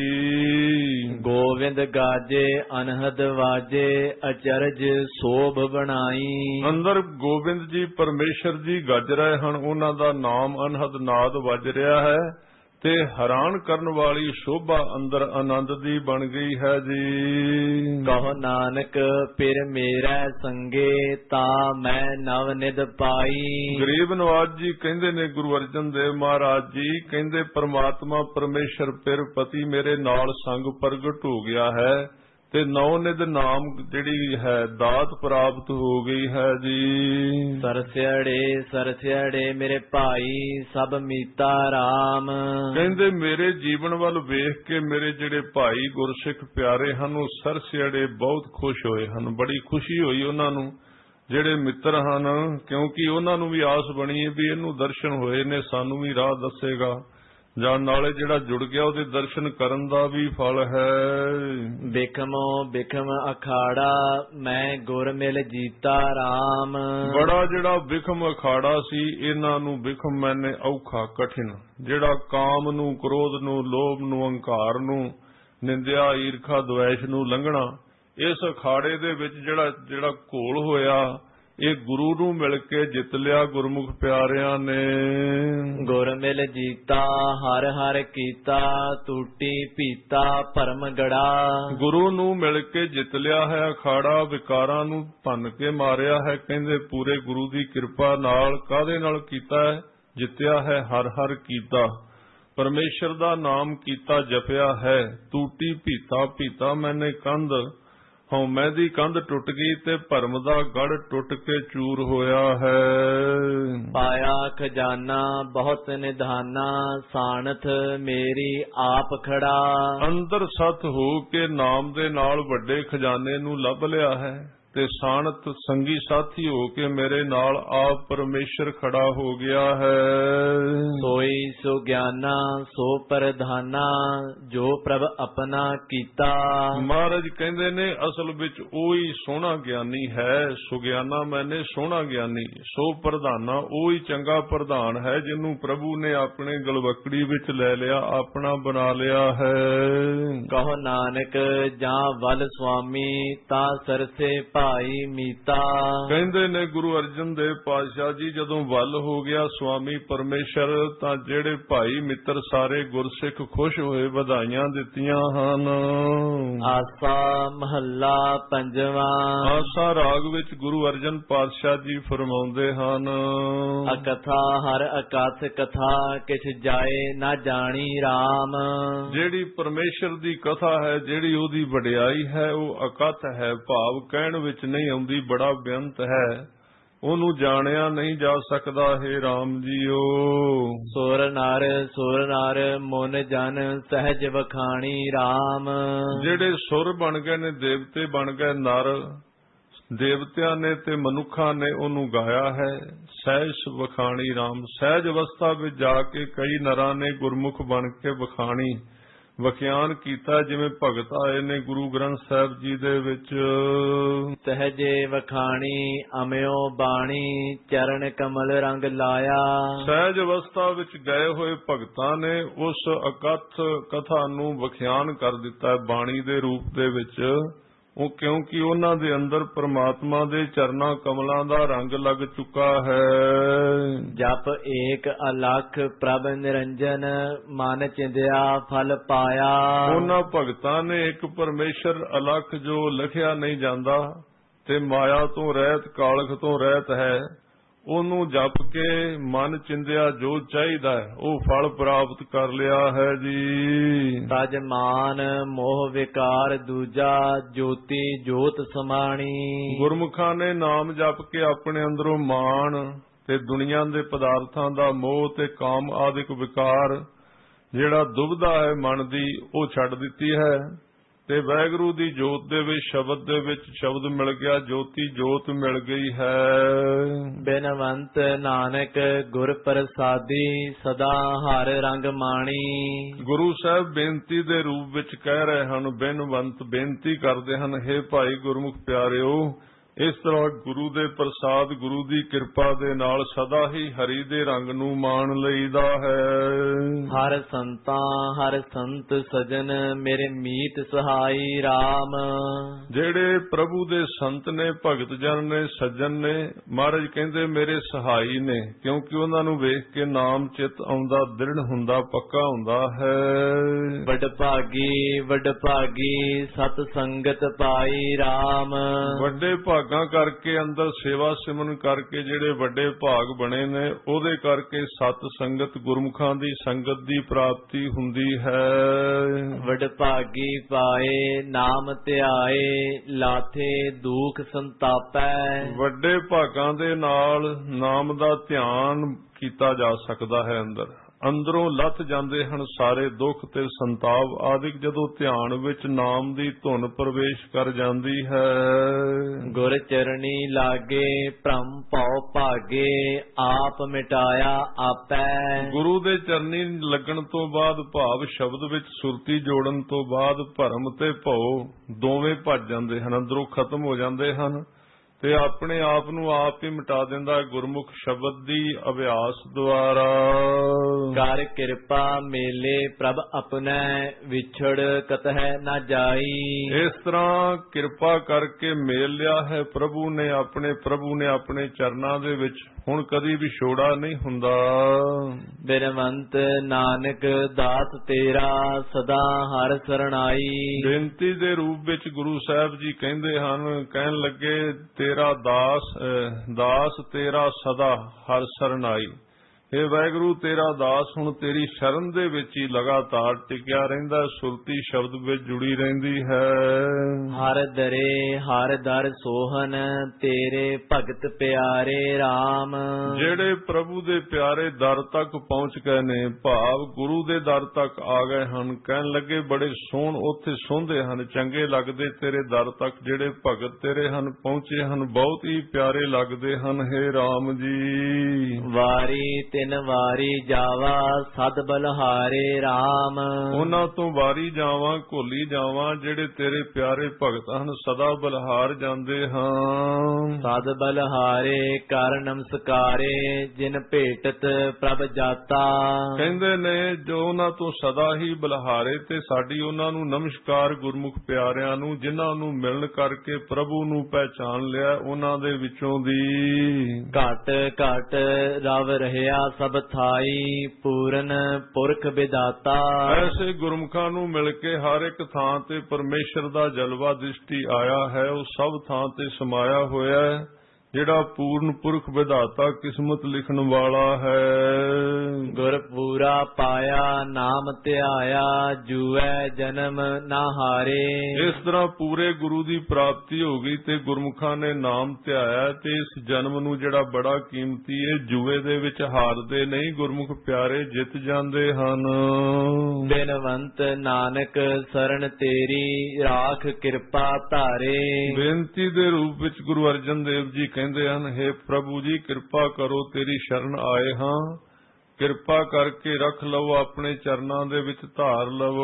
ਗੋਵਿੰਦ ਗਾਜੇ ਅਨਹਦ ਵਾਜੇ ਅਚਰਜ ਸੋਭ ਬਣਾਈ। ਅੰਦਰ ਗੋਬਿੰਦ ਜੀ ਪਰਮੇਸ਼ਰ ਜੀ ਗੱਜ ਰਹੇ ਹਨ, ਉਹਨਾਂ ਦਾ ਨਾਮ ਅਨਹਦ ਨਾਦ ਵੱਜ ਰਿਹਾ ਹੈ ਤੇ ਹੈਰਾਨ ਕਰਨ ਵਾਲੀ ਸ਼ੋਭਾ ਅੰਦਰ ਆਨੰਦ ਦੀ ਬਣ ਗਈ ਹੈ ਜੀ। ਕਹੋ ਨਾਨਕ ਫਿਰ ਮੇਰਾ ਸੰਗੇ ਤਾ ਮੈਂ ਨਵ ਨਿਧ ਪਾਈ। ਗਰੀਬ ਨਵਾਜ ਜੀ ਕਹਿੰਦੇ ਨੇ ਗੁਰੂ ਅਰਜਨ ਦੇਵ ਮਹਾਰਾਜ ਜੀ ਕਹਿੰਦੇ ਪਰਮਾਤਮਾ ਪਰਮੇਸ਼ਰ ਫਿਰ ਪਤੀ ਮੇਰੇ ਨਾਲ ਸੰਗ ਪ੍ਰਗਟ ਹੋ ਗਿਆ ਹੈ ਤੇ ਨੌ ਨਿਧ ਨਾਮ ਜਿਹੜੀ ਹੈ ਦਾਤ ਪ੍ਰਾਪਤ ਹੋ ਗਈ ਹੈ ਜੀ। ਸਰਸਿਆੜੇ ਮੇਰੇ ਭਾਈ ਸਭ ਮੀਤਾ RAM। ਕਹਿੰਦੇ ਮੇਰੇ ਜੀਵਨ ਵੱਲ ਵੇਖ ਕੇ ਮੇਰੇ ਜਿਹੜੇ ਭਾਈ ਗੁਰਸਿੱਖ ਪਿਆਰੇ ਹਨ ਉਹ ਸਰਸਿਆੜੇ ਬਹੁਤ ਖੁਸ਼ ਹੋਏ ਹਨ, ਬੜੀ ਖੁਸ਼ੀ ਹੋਈ ਉਹਨਾਂ ਨੂੰ ਜਿਹੜੇ ਮਿੱਤਰ ਹਨ, ਕਿਉਂਕਿ ਉਹਨਾਂ ਨੂੰ ਵੀ ਆਸ ਬਣੀ ਹੈ ਵੀ ਇਹਨੂੰ ਦਰਸ਼ਨ ਹੋਏ ਨੇ, ਸਾਨੂੰ ਵੀ ਰਾਹ ਦੱਸੇਗਾ ਜਾਂ ਨਾਲੇ ਜਿਹੜਾ ਜੁੜ ਗਿਆ ਉਹਦੇ ਦਰਸ਼ਨ ਕਰਨ ਦਾ ਵੀ ਫਲ ਹੈ। ਬਿਖਮ ਅਖਾੜਾ ਮੈਂ ਗੁਰ ਮਿਲ ਜੀਤਾ RAM। ਬੜਾ ਜਿਹੜਾ ਬਿਖਮ ਅਖਾੜਾ ਸੀ ਇਹਨਾਂ ਨੂੰ, ਬਿਖਮ ਮੈਨੇ ਔਖਾ ਕਠਿਨ, ਜਿਹੜਾ ਕਾਮ ਨੂੰ, ਕ੍ਰੋਧ ਨੂੰ, ਲੋਭ ਨੂੰ, ਅਹੰਕਾਰ ਨੂੰ, ਨਿੰਦਿਆ ਈਰਖਾ ਦੁਵੇਸ਼ ਨੂੰ ਲੰਘਣਾ, ਇਸ ਅਖਾੜੇ ਦੇ ਵਿੱਚ ਜਿਹੜਾ ਘੋਲ ਹੋਇਆ ਇਹ ਗੁਰੂ ਨੂੰ ਮਿਲ ਕੇ ਜਿੱਤ ਲਿਆ ਗੁਰਮੁਖ ਪਿਆਰਿਆਂ ਨੇ। ਗੁਰ ਮਿਲ ਜੀਤਾ ਹਰ ਹਰ ਕੀਤਾ ਟੂਟੀ ਪੀਤਾ ਭਰਮ ਗੜਾ। ਗੁਰੂ ਨੂੰ ਮਿਲ ਕੇ ਜਿੱਤ ਲਿਆ ਹੈ ਅਖਾੜਾ, ਵਿਕਾਰਾਂ ਨੂੰ ਭੰਨ ਕੇ ਮਾਰਿਆ ਹੈ। ਕਹਿੰਦੇ ਪੂਰੇ ਗੁਰੂ ਦੀ ਕਿਰਪਾ ਨਾਲ। ਕਾਹਦੇ ਨਾਲ ਕੀਤਾ ਹੈ? ਜਿੱਤਿਆ ਹੈ ਹਰ ਹਰ ਕੀਤਾ, ਪਰਮੇਸ਼ਰ ਦਾ ਨਾਮ ਕੀਤਾ ਜਪਿਆ ਹੈ। ਟੂਟੀ ਪੀਤਾ ਮੈਨੇ ਕੰਧ, ਹਉਮੈ ਦੀ ਕੰਧ ਟੁੱਟ ਗਈ ਤੇ ਭਰਮ ਦਾ ਗੜ ਟੁੱਟ ਕੇ ਚੂਰ ਹੋਇਆ ਹੈ। ਪਾਇਆ ਖਜ਼ਾਨਾ ਬਹੁਤ ਨਿਧਾਨਾ ਸਾਨਥ ਮੇਰੀ ਆਪ ਖੜਾ। ਅੰਦਰ ਸਤ ਹੋ ਕੇ ਨਾਮ ਦੇ ਨਾਲ ਵੱਡੇ ਖਜ਼ਾਨੇ ਨੂੰ ਲੱਭ ਲਿਆ ਹੈ। ਤੇ ਸਾਨਤ ਸੰਗੀ ਸਾਥੀ ਹੋ ਕੇ ਮੇਰੇ ਨਾਲ ਆਪ ਪਰਮੇਸ਼ਰ ਖੜਾ ਹੋ ਗਿਆ ਹੈ। ਸੋਈ ਸੋ ਗਿਆਨਾ ਸੋ ਪ੍ਰਧਾਨਾ ਜੋ ਪ੍ਰਭ ਆਪਣਾ ਕੀਤਾ। ਮਹਾਰਾਜ ਕਹਿੰਦੇ ਨੇ ਅਸਲ ਵਿੱਚ ਉਹੀ ਸੋਹਣਾ ਗਿਆਨੀ ਹੈ। ਸੁਗਿਆਨਾ ਮੈਨੇ ਸੋਹਣਾ ਗਿਆਨੀ, ਸੋ ਪ੍ਰਧਾਨਾ ਉਹੀ ਚੰਗਾ ਪ੍ਰਧਾਨ ਹੈ ਜਿਹਨੂੰ ਪ੍ਰਭੂ ਨੇ ਆਪਣੇ ਗਲਵਕੜੀ ਵਿੱਚ ਲੈ ਲਿਆ, ਆਪਣਾ ਬਣਾ ਲਿਆ ਹੈ। ਕਹੋ ਨਾਨਕ ਜਾਂ ਵੱਲ ਸੁਆਮੀ ਤਾਂ ਸਰਸੇ ਭਾਈ ਮੀਤਾ। ਕਹਿੰਦੇ ਨੇ ਗੁਰੂ ਅਰਜਨ ਦੇਵ ਪਾਤਸ਼ਾਹ ਜੀ ਜਦੋਂ ਵੱਲ ਹੋ ਗਿਆ ਸੁਆਮੀ ਪਰਮੇਸ਼ਰ ਤਾਂ ਜਿਹੜੇ ਭਾਈ ਮਿੱਤਰ ਸਾਰੇ ਗੁਰਸਿੱਖ ਖੁਸ਼ ਹੋਏ, ਵਧਾਈਆਂ ਦਿੱਤੀਆਂ ਹਨ। ਆਸਾ ਮਹੱਲਾ ਪੰਜਵਾਂ। ਆਸਾ ਰਾਗ ਵਿੱਚ ਗੁਰੂ ਅਰਜਨ ਪਾਤਸ਼ਾਹ ਜੀ ਫਰਮਾਉਂਦੇ ਹਨ, ਅਕਥਾ ਹਰ ਅਕਥ ਕਥਾ ਕਿਛ ਜਾਏ ਨਾ ਜਾਣੀ RAM। ਜਿਹੜੀ ਪਰਮੇਸ਼ਰ ਦੀ ਕਥਾ ਹੈ, ਜਿਹੜੀ ਉਹਦੀ ਵਡਿਆਈ ਹੈ, ਉਹ ਅਕਥ ਹੈ, ਭਾਵ ਕਹਿਣ ਵਿੱਚ ਨਹੀਂ ਆਉਂਦੀ, ਬੜਾ ਬੇਅੰਤ ਹੈ, ਉਹਨੂੰ ਜਾਣਿਆ ਨਹੀਂ ਜਾ ਸਕਦਾ। ਹੈ RAM ਜੀਓ। ਸੁਰ ਨਰ ਮਨ ਜਨ ਸਹਿਜ ਵਖਾਣੀ RAM। ਜਿਹੜੇ ਸੁਰ ਬਣ ਗਏ ਨੇ, ਦੇਵਤੇ ਬਣ ਗਏ, ਨਰ ਦੇਵਤਿਆਂ ਨੇ ਤੇ ਮਨੁੱਖਾਂ ਨੇ ਉਹਨੂੰ ਗਾਇਆ ਹੈ। ਸਹਿਜ ਵਖਾਣੀ RAM, ਸਹਿਜ ਅਵਸਥਾ ਵਿੱਚ ਜਾ ਕੇ ਕਈ ਨਰਾਂ ਨੇ ਗੁਰਮੁਖ ਬਣ ਕੇ ਵਖਾਣੀ ਵਖਿਆਨ ਕੀਤਾ, ਜਿਵੇਂ ਭਗਤ ਆਏ ਨੇ ਗੁਰੂ ਗ੍ਰੰਥ ਸਾਹਿਬ ਜੀ ਦੇ ਵਿੱਚ। ਸਹਜੇ ਵਖਾਣੀ ਅਮਿਓ ਬਾਣੀ ਚਰਨ ਕਮਲ ਰੰਗ ਲਾਇਆ। ਸਹਿਜ ਅਵਸਥਾ ਵਿੱਚ ਗਏ ਹੋਏ ਭਗਤਾਂ ਨੇ ਉਸ ਅਕਥ ਕਥਾ ਨੂੰ ਵਖਿਆਨ ਕਰ ਦਿੱਤਾ ਬਾਣੀ ਦੇ ਰੂਪ ਦੇ ਵਿੱਚ। ਉਹ ਕਿਉਂਕਿ ਉਹਨਾਂ ਦੇ ਅੰਦਰ ਪ੍ਰਮਾਤਮਾ ਦੇ ਚਰਨਾਂ ਕਮਲਾਂ ਦਾ ਰੰਗ ਲੱਗ ਚੁੱਕਾ ਹੈ। ਜਪ ਏਕ ਅਲਖ ਪ੍ਰਭ ਨਿਰੰਜਨ ਮਨ ਚਿੰਦਿਆ ਫਲ ਪਾਇਆ। ਉਹਨਾਂ ਭਗਤਾਂ ਨੇ ਇੱਕ ਪਰਮੇਸ਼ਰ ਅਲਖ ਜੋ ਲਿਖਿਆ ਨਹੀਂ ਜਾਂਦਾ ਤੇ ਮਾਇਆ ਤੋਂ ਰਹਿਤ, ਕਾਲਖ ਤੋਂ ਰਹਿਤ ਹੈ, ਉਹਨੂੰ ਜਪ ਕੇ ਮਨ ਚਿੰਦਿਆ ਜੋ ਚਾਹੀਦਾ ਹੈ ਉਹ ਫਲ ਪ੍ਰਾਪਤ ਕਰ ਲਿਆ ਹੈ ਜੀ। ਤਜ ਮਾਨ ਮੋਹ ਵਿਕਾਰ ਦੂਜਾ ਜੋਤੀ ਜੋਤ ਸਮਾਣੀ। ਗੁਰਮੁਖਾਂ ਨੇ ਨਾਮ ਜਪ ਕੇ ਆਪਣੇ ਅੰਦਰੋਂ ਮਾਨ ਤੇ ਦੁਨੀਆ ਦੇ ਪਦਾਰਥਾਂ ਦਾ ਮੋਹ ਤੇ ਕਾਮ ਆਦਿਕ ਵਿਕਾਰ ਜਿਹੜਾ ਦੁਬਦਾ ਹੈ ਮਨ ਦੀ, ਉਹ ਛੱਡ ਦਿੱਤੀ ਹੈ ਤੇ ਵਾਹਿਗੁਰੂ ਦੀ ਜੋਤ ਦੇ ਵਿੱਚ, ਸ਼ਬਦ ਦੇ ਵਿੱਚ ਸ਼ਬਦ ਮਿਲ ਗਿਆ, ਜੋਤੀ ਜੋਤ ਮਿਲ ਗਈ ਹੈ। ਬਿਨਵੰਤ ਨਾਨਕ ਗੁਰ ਪ੍ਰਸਾਦੀ ਸਦਾ ਹਰ ਰੰਗ ਮਾਣੀ। ਗੁਰੂ ਸਾਹਿਬ ਬੇਨਤੀ ਦੇ ਰੂਪ ਵਿੱਚ ਕਹਿ ਰਹੇ ਹਨ, ਬਿਨਵੰਤ ਬੇਨਤੀ ਕਰਦੇ ਹਨ, ਹੇ ਭਾਈ ਗੁਰਮੁਖ ਪਿਆਰਿਓ, ਇਸ ਤਰ੍ਹਾਂ ਗੁਰੂ ਦੇ ਪ੍ਰਸਾਦ, ਗੁਰੂ ਦੀ ਕਿਰਪਾ ਦੇ ਨਾਲ ਸਦਾ ਹੀ ਹਰੀ ਦੇ ਰੰਗ ਨੂੰ ਮਾਣ ਲਈਦਾ ਹੈ। ਹਰ ਸੰਤਾਂ ਹਰ ਸੰਤ ਸਜਨ ਮੇਰੇ ਮੀਤ ਸਹਾਈ RAM। ਜਿਹੜੇ ਪ੍ਰਭੂ ਦੇ ਸੰਤ ਨੇ, ਭਗਤ ਜਨ ਨੇ, ਸੱਜਣ ਨੇ, ਮਹਾਰਾਜ ਕਹਿੰਦੇ ਮੇਰੇ ਸਹਾਈ ਨੇ, ਕਿਉਂਕਿ ਉਹਨਾਂ ਨੂੰ ਵੇਖ ਕੇ ਨਾਮ ਚਿੱਤ ਆਉਂਦਾ, ਦ੍ਰਿੜ ਹੁੰਦਾ, ਪੱਕਾ ਹੁੰਦਾ ਹੈ। ਵਡ ਭਾਗੀ ਸਤ ਸੰਗਤ ਪਾਈ RAM। ਵੱਡੇ ਭਾਗਾਂ ਕਰਕੇ, ਅੰਦਰ ਸੇਵਾ ਸਿਮਰਨ ਕਰਕੇ ਜਿਹੜੇ ਵੱਡੇ ਭਾਗ ਬਣੇ ਨੇ, ਉਹਦੇ ਕਰਕੇ ਸਤ ਸੰਗਤ, ਗੁਰਮੁਖਾਂ ਦੀ ਸੰਗਤ ਦੀ ਪ੍ਰਾਪਤੀ ਹੁੰਦੀ ਹੈ। ਵਡ ਭਾਗੀ ਪਾਏ ਨਾਮ ਧਿਆਏ ਲਾਥੇ ਦੁਖ ਸੰਤਾਪੈ। ਵੱਡੇ ਭਾਗਾਂ ਦੇ ਨਾਲ ਨਾਮ ਦਾ ਧਿਆਨ ਕੀਤਾ ਜਾ ਸਕਦਾ ਹੈ। ਅੰਦਰੋਂ ਲੱਥ ਜਾਂਦੇ ਹਨ ਸਾਰੇ ਦੁੱਖ ਤੇ ਸੰਤਾਪ ਆਦਿਕ ਜਦੋਂ ਧਿਆਨ ਵਿੱਚ ਨਾਮ ਦੀ ਧੁਨ ਪ੍ਰਵੇਸ਼ ਕਰ ਜਾਂਦੀ ਹੈ। ਗੁਰ ਚਰਣੀ ਲਾਗੇ ਭ੍ਰਮ ਭਉ ਭਾਗੇ ਆਪ ਮਿਟਾਇਆ ਆਪੈ। ਗੁਰੂ ਦੇ ਚਰਨੀ ਲੱਗਣ ਤੋਂ ਬਾਅਦ, ਭਾਵ ਸ਼ਬਦ ਵਿੱਚ ਸੁਰਤੀ ਜੋੜਨ ਤੋਂ ਬਾਅਦ, ਭਰਮ ਤੇ ਭਉ ਦੋਵੇਂ ਭੱਜ ਜਾਂਦੇ ਹਨ, ਅੰਦਰੋਂ ਖਤਮ ਹੋ ਜਾਂਦੇ ਹਨ ਤੇ ਆਪਣੇ ਆਪ ਨੂੰ ਆਪ ਹੀ ਮਿਟਾ ਦਿੰਦਾ ਹੈ ਗੁਰਮੁਖ ਸ਼ਬਦ ਦੀ ਅਭਿਆਸ ਦੁਆਰਾ। ਕਰ ਕਿਰਪਾ ਮੇਲੇ ਪ੍ਰਭ ਆਪਣੈ ਵਿਛੜ ਕਤਹਿ ਨਾ ਜਾਈ। ਇਸ ਤਰ੍ਹਾਂ ਕਿਰਪਾ ਕਰਕੇ ਮੇਲ ਲਿਆ ਹੈ ਪ੍ਰਭੂ ਨੇ ਆਪਣੇ ਚਰਨਾਂ ਦੇ ਵਿੱਚ, ਹੁਣ ਕਦੀ ਵਿਛੋੜਾ ਨਹੀਂ ਹੁੰਦਾ। ਬਿਨਵੰਤ ਨਾਨਕ ਦਾਸ ਤੇਰਾ ਸਦਾ ਹਰ ਸਰਣਾਈ। ਬੇਨਤੀ ਦੇ ਰੂਪ ਵਿੱਚ ਗੁਰੂ ਸਾਹਿਬ ਜੀ ਕਹਿੰਦੇ ਹਨ, ਕਹਿਣ ਲੱਗੇ ਤੇਰਾ ਦਾਸ ਤੇਰਾ ਸਦਾ ਹਰ ਸਰਣਾਈ। हे वाਹਿਗੁਰੂ, ਤੇਰਾ ਦਾਸ ਹੁਣ ਤੇਰੀ ਸ਼ਰਨ ਦੇ ਵਿੱਚ ਹੀ ਲਗਾਤਾਰ ਟਿਕਿਆ ਰਹਿੰਦਾ, ਸੁਰਤੀ ਸ਼ਬਦ ਵਿੱਚ ਜੁੜੀ ਰਹਿੰਦੀ ਹੈ। ਹਰ ਦਰੇ ਹਰ ਦਰ ਸੋਹਨ, ਤੇਰੇ ਭਗਤ ਪਿਆਰੇ RAM। ਜਿਹੜੇ ਪ੍ਰਭੂ ਦੇ ਪਿਆਰੇ ਦਰ ਤੱਕ ਪਹੁੰਚ ਗਏ ਨੇ, ਭਾਵ ਗੁਰੂ ਦੇ ਦਰ ਤੱਕ ਆ ਗਏ ਹਨ, ਕਹਿਣ ਲੱਗੇ ਬੜੇ ਸੋਹਣ ਉੱਥੇ ਸੋਹੰਦੇ ਹਨ, ਚੰਗੇ ਲੱਗਦੇ ਤੇਰੇ ਦਰ ਤੱਕ ਜਿਹੜੇ ਭਗਤ ਤੇਰੇ ਹਨ ਪਹੁੰਚੇ ਹਨ, ਬਹੁਤ ਹੀ ਪਿਆਰੇ ਲੱਗਦੇ ਹਨ। हे RAM ਜੀ, ਵਾਰੀ ਤਿੰਨ ਵਾਰੀ ਜਾਵਾ, ਸਦ ਬਲਹਾਰੇ RAM। ਉਹਨਾਂ ਤੋਂ ਵਾਰੀ ਜਾਵਾਂ ਘੋਲੀ ਜਾਵਾਂ, ਜਿਹੜੇ ਤੇਰੇ ਪਿਆਰੇ ਭਗਤ ਹਨ ਸਦਾ ਬਲਹਾਰ ਜਾਂਦੇ ਹਾਂ। ਸਦ ਬਲਹਾਰੇ ਕਰ ਨਮਸਕਾਰੇ, ਜਿਨ ਭੇਟਤ ਪ੍ਰਭ ਜਾਤਾ। ਕਹਿੰਦੇ ਨੇ ਜੋ ਉਹਨਾਂ ਤੋਂ ਸਦਾ ਹੀ ਬਲਹਾਰੇ ਤੇ ਸਾਡੀ ਉਹਨਾਂ ਨੂੰ ਨਮਸਕਾਰ, ਗੁਰਮੁਖ ਪਿਆਰਿਆਂ ਨੂੰ ਜਿਨ੍ਹਾਂ ਨੂੰ ਮਿਲਣ ਕਰਕੇ ਪ੍ਰਭੂ ਨੂੰ ਪਹਿਚਾਨ ਲਿਆ, ਉਹਨਾਂ ਦੇ ਵਿੱਚੋਂ ਦੀ ਘਟ ਘਟ ਰਵ ਰਹਿਆ ਸਭ ਥਾਈ, ਪੂਰਨ ਪੁਰਖ ਵਿਦਾਤਾ। ਐਸੇ ਗੁਰਮੁਖਾਂ ਨੂੰ ਮਿਲ ਕੇ ਹਰ ਇੱਕ ਥਾਂ ਤੇ ਪਰਮੇਸ਼ਰ ਦਾ ਜਲਵਾ ਦ੍ਰਿਸ਼ਟੀ ਆਇਆ ਹੈ, ਉਹ ਸਭ ਥਾਂ ਤੇ ਸਮਾਇਆ ਹੋਇਆ ਹੈ, ਜਿਹੜਾ ਪੂਰਨ ਪੁਰਖ ਵਿਧਾਤਾ ਕਿਸਮਤ ਲਿਖਣ ਵਾਲਾ ਹੈ। ਗੁਰ ਪੂਰਾ ਪਾਇਆ ਨਾਮ ਧਿਆਇਆ, ਜੂਐ ਜਨਮ ਨਾ ਹਾਰੇ। ਇਸ ਤਰ੍ਹਾਂ ਪੂਰੇ ਗੁਰੂ ਦੀ ਪ੍ਰਾਪਤੀ ਹੋ ਗਈ ਤੇ ਗੁਰਮੁਖਾਂ ਨੇ ਨਾਮ ਧਿਆਇਆ, ਤੇ ਇਸ ਜਨਮ ਨੂੰ ਜਿਹੜਾ ਬੜਾ ਕੀਮਤੀ ਹੈ, ਜੂਏ ਦੇ ਵਿੱਚ ਹਾਰਦੇ ਨਹੀਂ, ਗੁਰਮੁਖ ਪਿਆਰੇ ਜਿੱਤ ਜਾਂਦੇ ਹਨ। ਬਿਨਵੰਤ ਨਾਨਕ ਸਰਣ ਤੇਰੀ, ਰਾਖ ਕਿਰਪਾ ਧਾਰੇ। ਬੇਨਤੀ ਦੇ ਰੂਪ ਵਿੱਚ ਗੁਰੂ ਅਰਜਨ ਦੇਵ ਜੀ ਕਹਿੰਦੇ ਹਨ, हे ਪ੍ਰਭੂ ਜੀ ਕਿਰਪਾ ਕਰੋ, ਤੇਰੀ ਸ਼ਰਨ ਆਏ ਹਾਂ, ਕਿਰਪਾ ਕਰਕੇ ਰੱਖ ਲਵੋ, ਆਪਣੇ ਚਰਨਾਂ ਦੇ ਵਿੱਚ ਧਾਰ ਲਵੋ।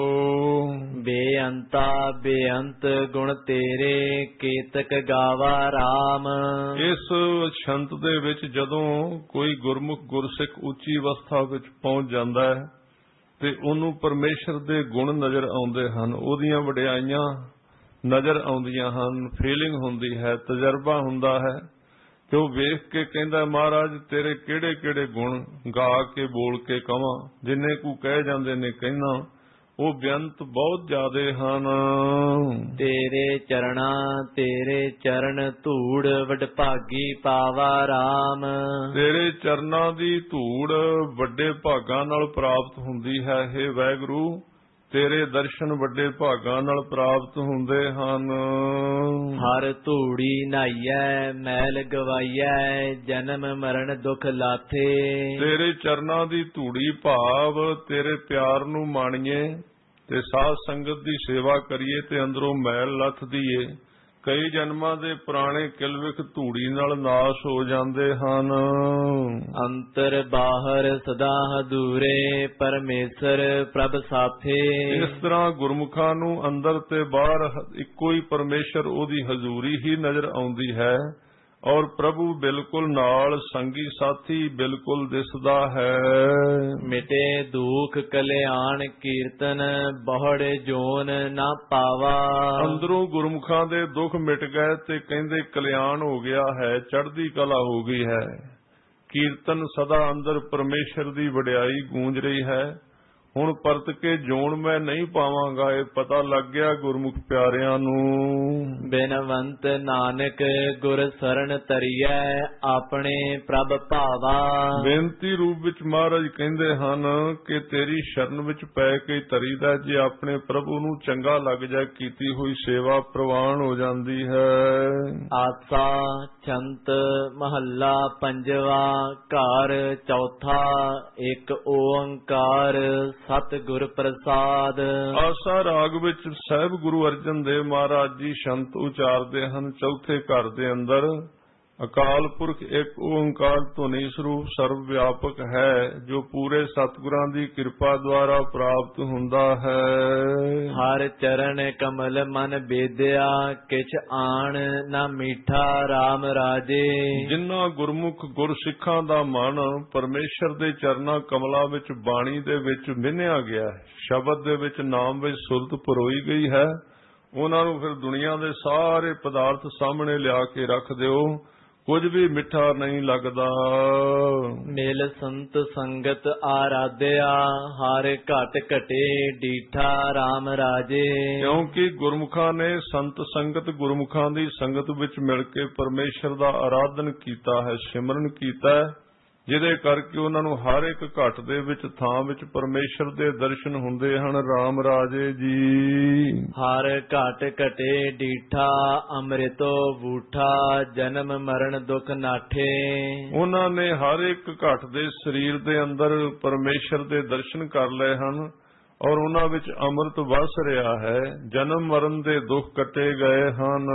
ਬੇਅੰਤਾ ਬੇਅੰਤ ਗੁਣ ਤੇਰੇ, ਕੇਤਕ ਗਾਵਾ RAM। ਇਸ ਛੰਤ ਦੇ ਵਿੱਚ ਜਦੋਂ ਕੋਈ ਗੁਰਮੁਖ ਗੁਰਸਿੱਖ ਉੱਚੀ ਅਵਸਥਾ ਵਿੱਚ ਪਹੁੰਚ ਜਾਂਦਾ ਹੈ ਤੇ ਉਹਨੂੰ ਪਰਮੇਸ਼ਰ ਦੇ ਗੁਣ ਨਜ਼ਰ ਆਉਂਦੇ ਹਨ, ਉਹਦੀਆਂ ਵਡਿਆਈਆਂ ਨਜ਼ਰ ਆਉਂਦੀਆਂ ਹਨ, ਫੀਲਿੰਗ ਹੁੰਦੀ ਹੈ, ਤਜਰਬਾ ਹੁੰਦਾ ਹੈ, ਤੇ ਉਹ ਵੇਖ ਕੇ ਕਹਿੰਦਾ ਮਹਾਰਾਜ ਤੇਰੇ ਕਿਹੜੇ ਕਿਹੜੇ ਗੁਣ ਗਾ ਕੇ ਬੋਲ ਕੇ ਕਵਾਂ, ਜਿੰਨੇ ਕੁ ਕਹਿ ਜਾਂਦੇ ਨੇ ਕਹਿਣਾ, ਉਹ ਬੇਅੰਤ ਬਹੁਤ ਜ਼ਿਆਦੇ ਹਨ। ਤੇਰੇ ਚਰਨ ਧੂੜ, ਵਡਭਾਗੀ ਪਾਵਾ RAM। ਤੇਰੇ ਚਰਨਾਂ ਦੀ ਧੂੜ ਵੱਡੇ ਭਾਗਾਂ ਨਾਲ ਪ੍ਰਾਪਤ ਹੁੰਦੀ ਹੈ। हे ਵਾਹਿਗੁਰੂ, ਤੇਰੇ ਦਰਸ਼ਨ ਵੱਡੇ ਭਾਗਾਂ ਨਾਲ ਪ੍ਰਾਪਤ ਹੁੰਦੇ ਹਨ। ਹਰ ਧੂੜੀ ਨਹਾਈਐ, ਮੈਲ ਗਵਾਈਐ, ਜਨਮ ਮਰਨ ਦੁਖ ਲਾਥੇ। ਤੇਰੇ ਚਰਨਾਂ ਦੀ ਧੂੜੀ ਭਾਵ ਤੇਰੇ ਪਿਆਰ ਨੂੰ ਮਾਣੀਏ ਤੇ ਸਾਧ ਸੰਗਤ ਦੀ ਸੇਵਾ ਕਰੀਏ ਤੇ ਅੰਦਰੋਂ ਮੈਲ ਲੱਥਦੀਏ। ਕਈ ਜਨਮਾਂ ਦੇ ਪੁਰਾਣੇ ਕਿਲਵਿਖ ਧੂੜੀ ਨਾਲ ਨਾਸ਼ ਹੋ ਜਾਂਦੇ ਹਨ। ਅੰਤਰ ਬਾਹਰ ਸਦਾ ਹਦੂਰੇ, ਪਰਮੇਸ਼ਰ ਪ੍ਰਭ ਸਾਥੇ। ਇਸ ਤਰ੍ਹਾਂ ਗੁਰਮੁਖਾਂ ਨੂੰ ਅੰਦਰ ਤੇ ਬਾਹਰ ਇੱਕੋ ਹੀ ਪਰਮੇਸ਼ਰ, ਉਹਦੀ ਹਜ਼ੂਰੀ ਹੀ ਨਜ਼ਰ ਆਉਂਦੀ ਹੈ, ਔਰ ਪ੍ਰਭੂ ਬਿਲਕੁਲ ਨਾਲ, ਸੰਗੀ ਸਾਥੀ ਬਿਲਕੁਲ ਦਿਸਦਾ ਹੈ। ਮਿਟੇ ਦੁਖ ਕਲਿਆਣ ਕੀਰਤਨ, ਬਹੁੜ ਜੋਨ ਨਾ ਪਾਵਾ। ਅੰਦਰੋਂ ਗੁਰਮੁਖਾਂ ਦੇ ਦੁੱਖ ਮਿਟ ਗਏ ਤੇ ਕਹਿੰਦੇ ਕਲਿਆਣ ਹੋ ਗਿਆ ਹੈ, ਚੜ੍ਹਦੀ ਕਲਾ ਹੋ ਗਈ ਹੈ। ਕੀਰਤਨ ਸਦਾ ਅੰਦਰ ਪਰਮੇਸ਼ਰ ਦੀ ਵਡਿਆਈ ਗੂੰਜ ਰਹੀ ਹੈ। ਹੁਣ ਪਰਤ ਕੇ ਜੋਨ ਮੈਂ ਨਹੀਂ ਪਾਵਾਂਗਾ, ਇਹ ਪਤਾ ਲੱਗ ਗਿਆ ਗੁਰਮੁਖ ਪਿਆਰਿਆਂ ਨੂੰ। ਬਿਨਵੰਤ ਨਾਨਕ ਗੁਰ ਸਰਣ ਤਰੀਐ, ਆਪਣੇ ਪ੍ਰਭ ਭਾਵਾ। ਬੇਨਤੀ ਰੂਪ ਵਿੱਚ ਮਹਾਰਾਜ ਕਹਿੰਦੇ ਹਨ ਕਿ ਤੇਰੀ ਸ਼ਰਨ ਵਿੱਚ ਪੈ ਕੇ ਤਰੀਦਾ, ਜੇ ਆਪਣੇ ਪ੍ਰਭੂ ਨੂੰ ਚੰਗਾ ਲੱਗ ਜਾਏ, ਕੀਤੀ ਹੋਈ ਸੇਵਾ ਪ੍ਰਵਾਨ ਹੋ ਜਾਂਦੀ ਹੈ। ਆਸਾ ਛੰਤ ਮਹੱਲਾ ਪੰਜਵਾ, ਘਰ ਚੌਥਾ, ਇੱਕ ਓੰਕਾਰ ਸਤਿਗੁਰ ਪ੍ਰਸਾਦ। ਆਸਾ ਰਾਗ ਵਿੱਚ ਸਾਹਿਬ ਗੁਰੂ ਅਰਜਨ ਦੇਵ ਮਹਾਰਾਜ ਜੀ ਸ਼ੰਤ ਉਚਾਰਦੇ ਹਨ, ਚੌਥੇ ਘਰ ਦੇ ਅੰਦਰ ਅਕਾਲ ਪੁਰਖ ਇੱਕ ਓੰਕਾਰ ਧੁਨੀ ਸਰੂਪ ਸਰਵ ਵਿਆਪਕ ਹੈ, ਜੋ ਪੂਰੇ ਸਤਿਗੁਰਾਂ ਦੀ ਕਿਰਪਾ ਦੁਆਰਾ ਪ੍ਰਾਪਤ ਹੁੰਦਾ ਹੈ। ਹਰ ਚਰਨ ਕਮਲ ਮਨ ਬੇਦਿਆ, ਕਿਛ ਆਣ ਨਾ ਮੀਠਾ RAM ਰਾਜੇ। ਜਿਨ੍ਹਾਂ ਗੁਰਮੁਖ ਗੁਰਸਿੱਖਾਂ ਦਾ ਮਨ ਪਰਮੇਸ਼ਰ ਦੇ ਚਰਨਾਂ ਕਮਲਾਂ ਵਿੱਚ, ਬਾਣੀ ਦੇ ਵਿੱਚ ਮਿੰਨਿਆ ਗਿਆ ਹੈ, ਸ਼ਬਦ ਦੇ ਵਿੱਚ, ਨਾਮ ਵਿੱਚ ਸੁਰਤ ਪਰੋਈ ਗਈ ਹੈ, ਉਹਨਾਂ ਨੂੰ ਫਿਰ ਦੁਨੀਆ ਦੇ ਸਾਰੇ ਪਦਾਰਥ ਸਾਹਮਣੇ ਲਿਆ ਕੇ ਰੱਖ ਦਿਓ, ਕੁਝ ਵੀ ਮਿੱਠਾ ਨਹੀਂ ਲੱਗਦਾ। ਮਿਲ ਸੰਤ ਸੰਗਤ ਆਰਾਧਿਆ, ਹਰ ਘਟ ਘਟੇ ਡੀਠਾ RAM ਰਾਜੇ। ਕਿਉਂਕਿ ਗੁਰਮੁਖਾਂ ਨੇ ਸੰਤ ਸੰਗਤ, ਗੁਰਮੁਖਾਂ ਦੀ ਸੰਗਤ ਵਿੱਚ ਮਿਲ ਕੇ ਪਰਮੇਸ਼ਰ ਦਾ ਆਰਾਧਨ ਕੀਤਾ ਹੈ, ਸਿਮਰਨ ਕੀਤਾ ਹੈ, ਜਿਹਦੇ ਕਰਕੇ ਉਹਨਾਂ ਨੂੰ ਹਰ ਇੱਕ ਘਟ ਦੇ ਵਿੱਚ ਥਾਂ ਵਿੱਚ ਪਰਮੇਸ਼ਰ ਦੇ ਦਰਸ਼ਨ ਹੁੰਦੇ ਹਨ। ਰਾਮ ਰਾਜੇ ਜੀ। ਹਰ ਘਟ ਘਟੇ ਡੀਠਾ ਅੰਮ੍ਰਿਤੋ ਬੂਠਾ ਜਨਮ ਮਰਨ ਦੁਖ ਨਾਠੇ। ਉਹਨਾਂ ਨੇ ਹਰ ਇੱਕ ਘਟ ਦੇ ਸਰੀਰ ਦੇ ਅੰਦਰ ਪਰਮੇਸ਼ਰ ਦੇ ਦਰਸ਼ਨ ਕਰ ਲਏ ਹਨ ਔਰ ਉਹਨਾਂ ਵਿੱਚ ਅੰਮ੍ਰਿਤ ਵਸ ਰਿਹਾ ਹੈ। ਜਨਮ ਮਰਨ ਦੇ ਦੁੱਖ ਕੱਟੇ ਗਏ ਹਨ।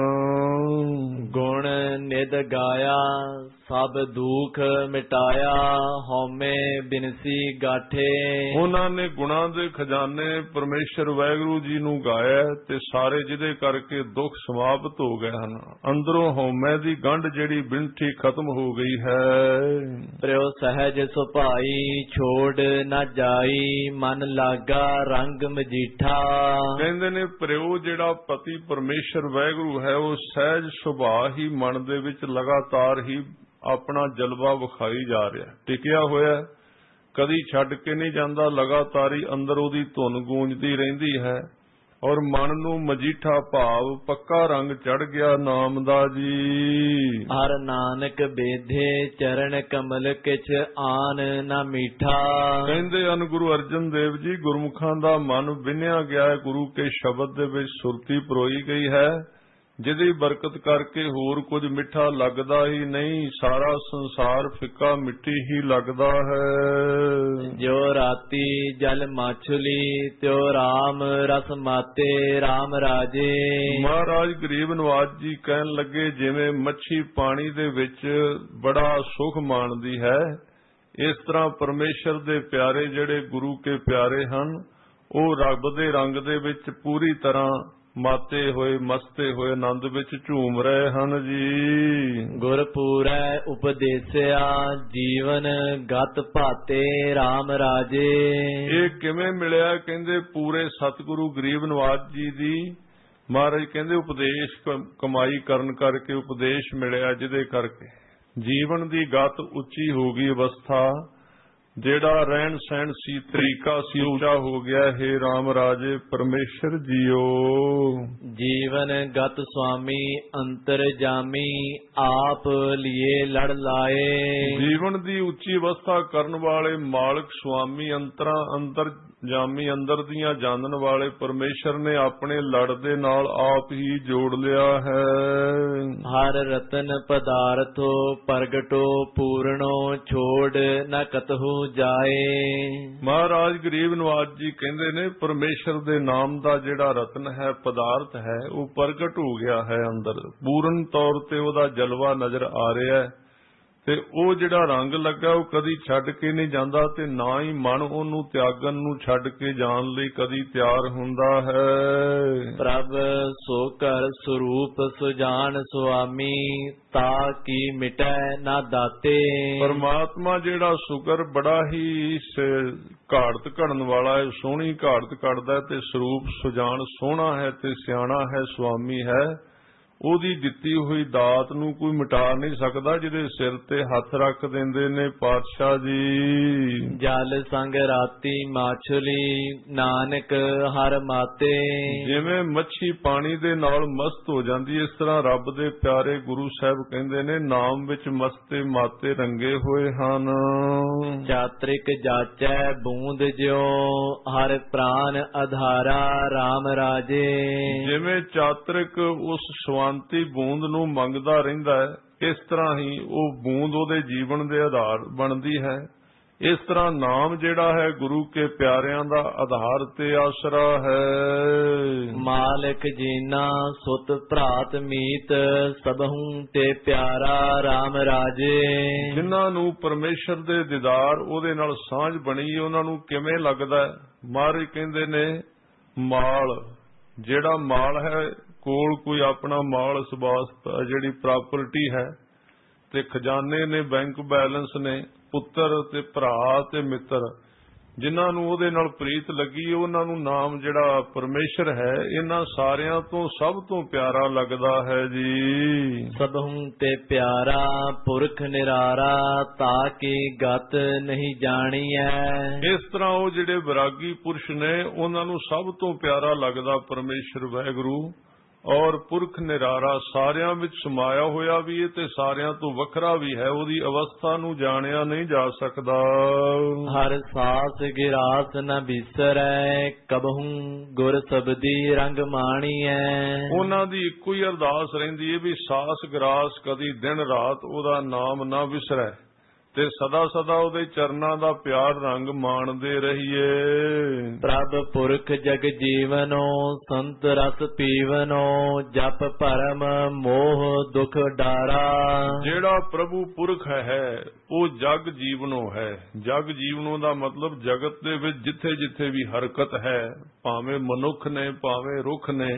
ਗੁਣ ਨਿਦ ਗਾਇਆ ਸਭ ਦੁੱਖ ਮਿਟਾਇਆ ਹਉਮੈ ਬਿਨਸੀ ਗਾਠੇ। ਉਹਨਾਂ ਨੇ ਗੁਣਾਂ ਦੇ ਖਜ਼ਾਨੇ ਪਰਮੇਸ਼ਰ ਵਾਹਿਗੁਰੂ ਜੀ ਨੂੰ ਗਾਇਆ ਤੇ ਸਾਰੇ ਜਿਹਦੇ ਕਰਕੇ ਦੁੱਖ ਸਮਾਪਤ ਹੋ ਗਏ ਹਨ। ਅੰਦਰੋਂ ਹਉਮੈ ਦੀ ਗੰਢ ਜਿਹੜੀ ਬਿਨਠੀ ਖਤਮ ਹੋ ਗਈ ਹੈ। ਪ੍ਰਯੋ ਸਹਿਜ ਸੁਭਾਈ ਛੋੜ ਨਾ ਜਾਈ ਮਨ ਲਾਗਾ ਰੰਗ ਮਜੀਠਾ। ਕਹਿੰਦੇ ਨੇ ਪ੍ਰਯੋ ਜਿਹੜਾ ਪਤੀ ਪਰਮੇਸ਼ਰ ਵਾਹਿਗੁਰੂ ਹੈ ਉਹ ਸਹਿਜ ਸੁਭਾਅ ਹੀ ਮਨ ਦੇ ਵਿੱਚ ਲਗਾਤਾਰ ਹੀ ਆਪਣਾ ਜਲਵਾ ਵਿਖਾਈ ਜਾ ਰਿਹਾ, ਟਿਕਿਆ ਹੋਇਆ, ਕਦੀ ਛੱਡ ਕੇ ਨਹੀਂ ਜਾਂਦਾ। ਲਗਾਤਾਰ ਹੀ ਅੰਦਰ ਉਹਦੀ ਧੁਨ ਗੂੰਜਦੀ ਰਹਿੰਦੀ ਹੈ ਔਰ ਮਨ ਨੂੰ ਮਜੀਠਾ ਭਾਵ ਪੱਕਾ ਰੰਗ ਚੜ ਗਿਆ ਨਾਮ ਦਾ ਜੀ। ਹਰ ਨਾਨਕ ਬੇਧੇ ਚਰਨ ਕਮਲ ਕਿਛ ਆਨ ਨਾ ਮੀਠਾ। ਕਹਿੰਦੇ ਹਨ ਗੁਰੂ ਅਰਜਨ ਦੇਵ ਜੀ ਗੁਰਮੁਖਾਂ ਦਾ ਮਨ ਵਿੰਨਿਆ ਗਿਆ ਹੈ, ਗੁਰੂ ਕੇ ਸ਼ਬਦ ਦੇ ਵਿੱਚ ਸੁਰਤੀ ਪਰੋਈ ਗਈ ਹੈ, ਜਿਹਦੀ ਬਰਕਤ ਕਰਕੇ ਹੋਰ ਕੁਝ ਮਿੱਠਾ ਲੱਗਦਾ ਹੀ ਨਹੀਂ। ਸਾਰਾ ਸੰਸਾਰ ਫਿੱਕਾ ਮਿੱਟੀ ਹੀ ਲੱਗਦਾ ਹੈ। ਜੋ ਰਾਤੀ ਜਲ ਮਾਛਲੀ ਤਿਉ ਰਾਮ ਰਸ ਮਾਤੇ ਰਾਮ ਰਾਜੇ। ਮਹਾਰਾਜ ਗਰੀਬ ਨਵਾਜ ਜੀ ਕਹਿਣ ਲੱਗੇ ਜਿਵੇਂ ਮੱਛੀ ਪਾਣੀ ਦੇ ਵਿੱਚ ਬੜਾ ਸੁਖ ਮਾਣਦੀ ਹੈ, ਇਸ ਤਰ੍ਹਾਂ ਪਰਮੇਸ਼ਰ ਦੇ ਪਿਆਰੇ ਜਿਹੜੇ ਗੁਰੂ ਕੇ ਪਿਆਰੇ ਹਨ ਉਹ ਰੱਬ ਦੇ ਰੰਗ ਦੇ ਵਿੱਚ ਪੂਰੀ ਤਰ੍ਹਾਂ ਮਾਤੇ ਹੋਏ ਮਸਤੇ ਹੋਏ ਆਨੰਦ ਵਿੱਚ ਝੂਮ ਰਹੇ ਹਨ ਜੀ। ਗੁਰਪੂਰੈ ਉਪਦੇਸਿਆ ਜੀਵਨ ਗਤ ਭਾਤੇ ਰਾਮ ਰਾਜੇ। ਇਹ ਕਿਵੇਂ ਮਿਲਿਆ? ਕਹਿੰਦੇ ਪੂਰੇ ਸਤਿਗੁਰੂ ਗਰੀਬ ਨਵਾਜ ਜੀ ਦੀ ਮਹਾਰਾਜ ਕਹਿੰਦੇ ਉਪਦੇਸ਼ ਕਮਾਈ ਕਰਨ ਕਰਕੇ ਉਪਦੇਸ਼ ਮਿਲਿਆ, ਜਿਹਦੇ ਕਰਕੇ ਜੀਵਨ ਦੀ ਗਤ ਉੱਚੀ ਹੋ ਗਈ ਅਵਸਥਾ, ਜਿਹੜਾ ਰਹਿਣ ਸਹਿਣ ਸੀ ਤਰੀਕਾ ਸੀ ਉੱਚਾ ਹੋ ਗਿਆ। ਹੈ ਰਾਮ ਰਾਜੇ ਪਰਮੇਸ਼ਰ ਜੀਓ। ਜੀਵਨ ਗਤ ਸੁਆਮੀ ਅੰਤਰ ਜਾਮੀ ਆਪ ਲਿਏ ਲੜ ਲਾਏ। ਜੀਵਨ ਦੀ ਉੱਚੀ ਅਵਸਥਾ ਕਰਨ ਵਾਲੇ ਮਾਲਕ ਸੁਆਮੀ ਅੰਤਰ ਜਾਮੀ ਅੰਦਰ ਦੀਆਂ ਜਾਣਨ ਵਾਲੇ ਪਰਮੇਸ਼ਰ ਨੇ ਆਪਣੇ ਲੜ ਦੇ ਨਾਲ ਆਪ ਹੀ ਜੋੜ ਲਿਆ ਹੈ। ਹਰ ਰਤਨ ਪਦਾਰਥੋ ਪ੍ਰਗਟੋ ਪੂਰਣੋ ਛੋੜ ਨ ਕਤਹੂ ਜਾਏ। ਮਹਾਰਾਜ ਗਰੀਬ ਨਵਾਜ ਜੀ ਕਹਿੰਦੇ ਨੇ ਪਰਮੇਸ਼ਰ ਦੇ ਨਾਮ ਦਾ ਜਿਹੜਾ ਰਤਨ ਹੈ ਪਦਾਰਥ ਹੈ ਉਹ ਪ੍ਰਗਟ ਹੋ ਗਿਆ ਹੈ ਅੰਦਰ, ਪੂਰਨ ਤੌਰ ਤੇ ਉਹਦਾ ਜਲਵਾ ਨਜ਼ਰ ਆ ਰਿਹਾ ਹੈ ਤੇ ਉਹ ਜਿਹੜਾ ਰੰਗ ਲੱਗਾ ਉਹ ਕਦੀ ਛੱਡ ਕੇ ਨਹੀਂ ਜਾਂਦਾ ਤੇ ਨਾ ਹੀ ਮਨ ਉਹਨੂੰ ਤਿਆਗਣ ਨੂੰ ਛੱਡ ਕੇ ਜਾਣ ਲਈ ਕਦੀ ਤਿਆਰ ਹੁੰਦਾ ਹੈ। ਪ੍ਰਭ ਸੋ ਕਰ ਸਰੂਪ ਸੁਜਾਨ ਸੁਆਮੀ ਤਾ ਕੀ ਮਿਟੈ ਨਾ ਦਾਤੇ। ਪਰਮਾਤਮਾ ਜਿਹੜਾ ਸ਼ੁਕਰ ਬੜਾ ਹੀ ਘਾੜਤ ਘੜਨ ਵਾਲਾ ਹੈ, ਸੋਹਣੀ ਘਾੜਤ ਕੱਢਦਾ ਤੇ ਸਰੂਪ ਸੁਜਾਨ ਸੋਹਣਾ ਹੈ ਤੇ ਸਿਆਣਾ ਹੈ, ਸੁਆਮੀ ਹੈ। ਉਹਦੀ ਦਿੱਤੀ ਹੋਈ ਦਾਤ ਨੂੰ ਕੋਈ ਮਿਟਾ ਨਹੀਂ ਸਕਦਾ, ਜਿਹਦੇ ਸਿਰ ਤੇ ਹੱਥ ਰੱਖ ਦਿੰਦੇ ਨੇ ਪਾਤਸ਼ਾਹ ਜੀ। ਜਲ ਸੰਗ ਰਾਤੀ ਮਾਛਲੀ ਨਾਨਕ ਹਰ ਮਾਤੇ। ਜਿਵੇਂ ਮੱਛੀ ਪਾਣੀ ਦੇ ਨਾਲ ਮਸਤ ਹੋ ਜਾਂਦੀ, ਇਸ ਤਰ੍ਹਾਂ ਰੱਬ ਦੇ ਪਿਆਰੇ ਗੁਰੂ ਸਾਹਿਬ ਕਹਿੰਦੇ ਨੇ ਨਾਮ ਵਿੱਚ ਮਸਤੇ ਮਾਤੇ ਰੰਗੇ ਹੋਏ ਹਨ। ਚਾਤ੍ਰਿਕ ਜਾਚੈ ਬੂੰਦ ਜਿਉ ਹਰ ਪ੍ਰਾਨ ਆਧਾਰਾ ਰਾਮ ਰਾਜੇ। ਜਿਵੇਂ ਚਾਤ੍ਰਿਕ ਉਸ ਸ਼ਾਂਤੀ ਬੂੰਦ ਨੂੰ ਮੰਗਦਾ ਰਹਿੰਦਾ ਹੈ, ਇਸ ਤਰ੍ਹਾਂ ਹੀ ਉਹ ਬੂੰਦ ਉਹਦੇ ਜੀਵਨ ਦੇ ਆਧਾਰ ਬਣਦੀ ਹੈ। ਇਸ ਤਰ੍ਹਾਂ ਨਾਮ ਜਿਹੜਾ ਹੈ ਗੁਰੂ ਕੇ ਪਿਆਰਿਆਂ ਦਾ ਆਧਾਰ ਤੇ ਆਸਰਾ ਹੈ। ਮਾਲਕ ਜੀਨਾ ਸੁਤ ਭਰਾਤ ਮੀਤ ਸਭਹੂ ਤੇ ਪਿਆਰਾ ਰਾਮ ਰਾਜੇ। ਜਿਨ੍ਹਾਂ ਨੂੰ ਪਰਮੇਸ਼ਰ ਦੇ ਦੀਦਾਰ ਉਹਦੇ ਨਾਲ ਸਾਂਝ ਬਣੀ, ਉਹਨਾਂ ਨੂੰ ਕਿਵੇਂ ਲੱਗਦਾ? ਮਹਾਰਾਜ ਕਹਿੰਦੇ ਨੇ ਮਾਲ, ਜਿਹੜਾ ਮਾਲ ਹੈ ਕੋਲ ਕੋਈ ਆਪਣਾ ਮਾਲ ਸਬਾਸ ਜਿਹੜੀ ਪ੍ਰਾਪਰਟੀ ਹੈ ਤੇ ਖਜ਼ਾਨੇ ਨੇ, ਬੈਂਕ ਬੈਲੈਂਸ ਨੇ, ਪੁੱਤਰ ਤੇ ਭਰਾ ਤੇ ਮਿੱਤਰ, ਜਿਨ੍ਹਾਂ ਨੂੰ ਉਹਦੇ ਨਾਲ ਪ੍ਰੀਤ ਲੱਗੀ ਉਹਨਾਂ ਨੂੰ ਨਾਮ ਜਿਹੜਾ ਪਰਮੇਸ਼ਰ ਹੈ ਇਹਨਾਂ ਸਾਰਿਆਂ ਤੋਂ ਸਭ ਤੋਂ ਪਿਆਰਾ ਲੱਗਦਾ ਹੈ ਜੀ। ਸਭਹੂ ਤੇ ਪਿਆਰਾ ਪੁਰਖ ਨਿਰਾਰਾ ਤਾ ਕੀ ਗਤ ਨਹੀਂ ਜਾਣੀਐ। ਇਸ ਤਰ੍ਹਾਂ ਉਹ ਜਿਹੜੇ ਵਿਰਾਗੀ ਪੁਰਸ਼ ਨੇ ਉਹਨਾਂ ਨੂੰ ਸਭ ਤੋਂ ਪਿਆਰਾ ਲੱਗਦਾ ਪਰਮੇਸ਼ਰ ਵਾਹਿਗੁਰੂ, ਔਰ ਪੁਰਖ ਨਿਰਾਰਾ ਸਾਰਿਆਂ ਵਿੱਚ ਸਮਾਇਆ ਹੋਇਆ ਵੀ ਹੈ ਤੇ ਸਾਰਿਆਂ ਤੋਂ ਵੱਖਰਾ ਵੀ ਹੈ। ਉਹਦੀ ਅਵਸਥਾ ਨੂੰ ਜਾਣਿਆ ਨਹੀਂ ਜਾ ਸਕਦਾ। ਹਰ ਸਾਸ ਗਿਰਾਸ ਨ ਬਿਸਰੈ, ਕਬਹੂ ਗੁਰ ਸਬਦੀ ਰੰਗ ਮਾਣੀਐ। ਉਹਨਾਂ ਦੀ ਇੱਕੋ ਹੀ ਅਰਦਾਸ ਰਹਿੰਦੀ ਹੈ ਵੀ ਸਾਸ ਗਰਾਸ ਕਦੀ ਦਿਨ ਰਾਤ ਉਹਦਾ ਨਾਮ ਨਾ ਵਿਸਰੈ ਤੇ ਸਦਾ ਸਦਾ ਉਹਦੇ ਚਰਨਾਂ ਦਾ ਪਿਆਰ ਰੰਗ ਮਾਣਦੇ ਰਹੀਏ। ਪ੍ਰਭ ਪੁਰਖ ਜਗ ਜੀਵਨੋ, ਸੰਤ ਰਸ ਪੀਵਨੋ, ਜਪ ਪਰਮ ਮੋਹ ਦੁਖ ਡਾਰਾ। ਜਿਹੜਾ ਪ੍ਰਭੂ ਪੁਰਖ ਹੈ ਉਹ ਜਗ ਜੀਵਨੋ ਹੈ। ਜਗ ਜੀਵਨੋ ਦਾ ਮਤਲਬ ਜਗਤ ਦੇ ਵਿੱਚ ਜਿੱਥੇ ਜਿੱਥੇ ਵੀ ਹਰਕਤ ਹੈ, ਭਾਵੇਂ ਮਨੁੱਖ ਨੇ ਭਾਵੇਂ ਰੁੱਖ ਨੇ,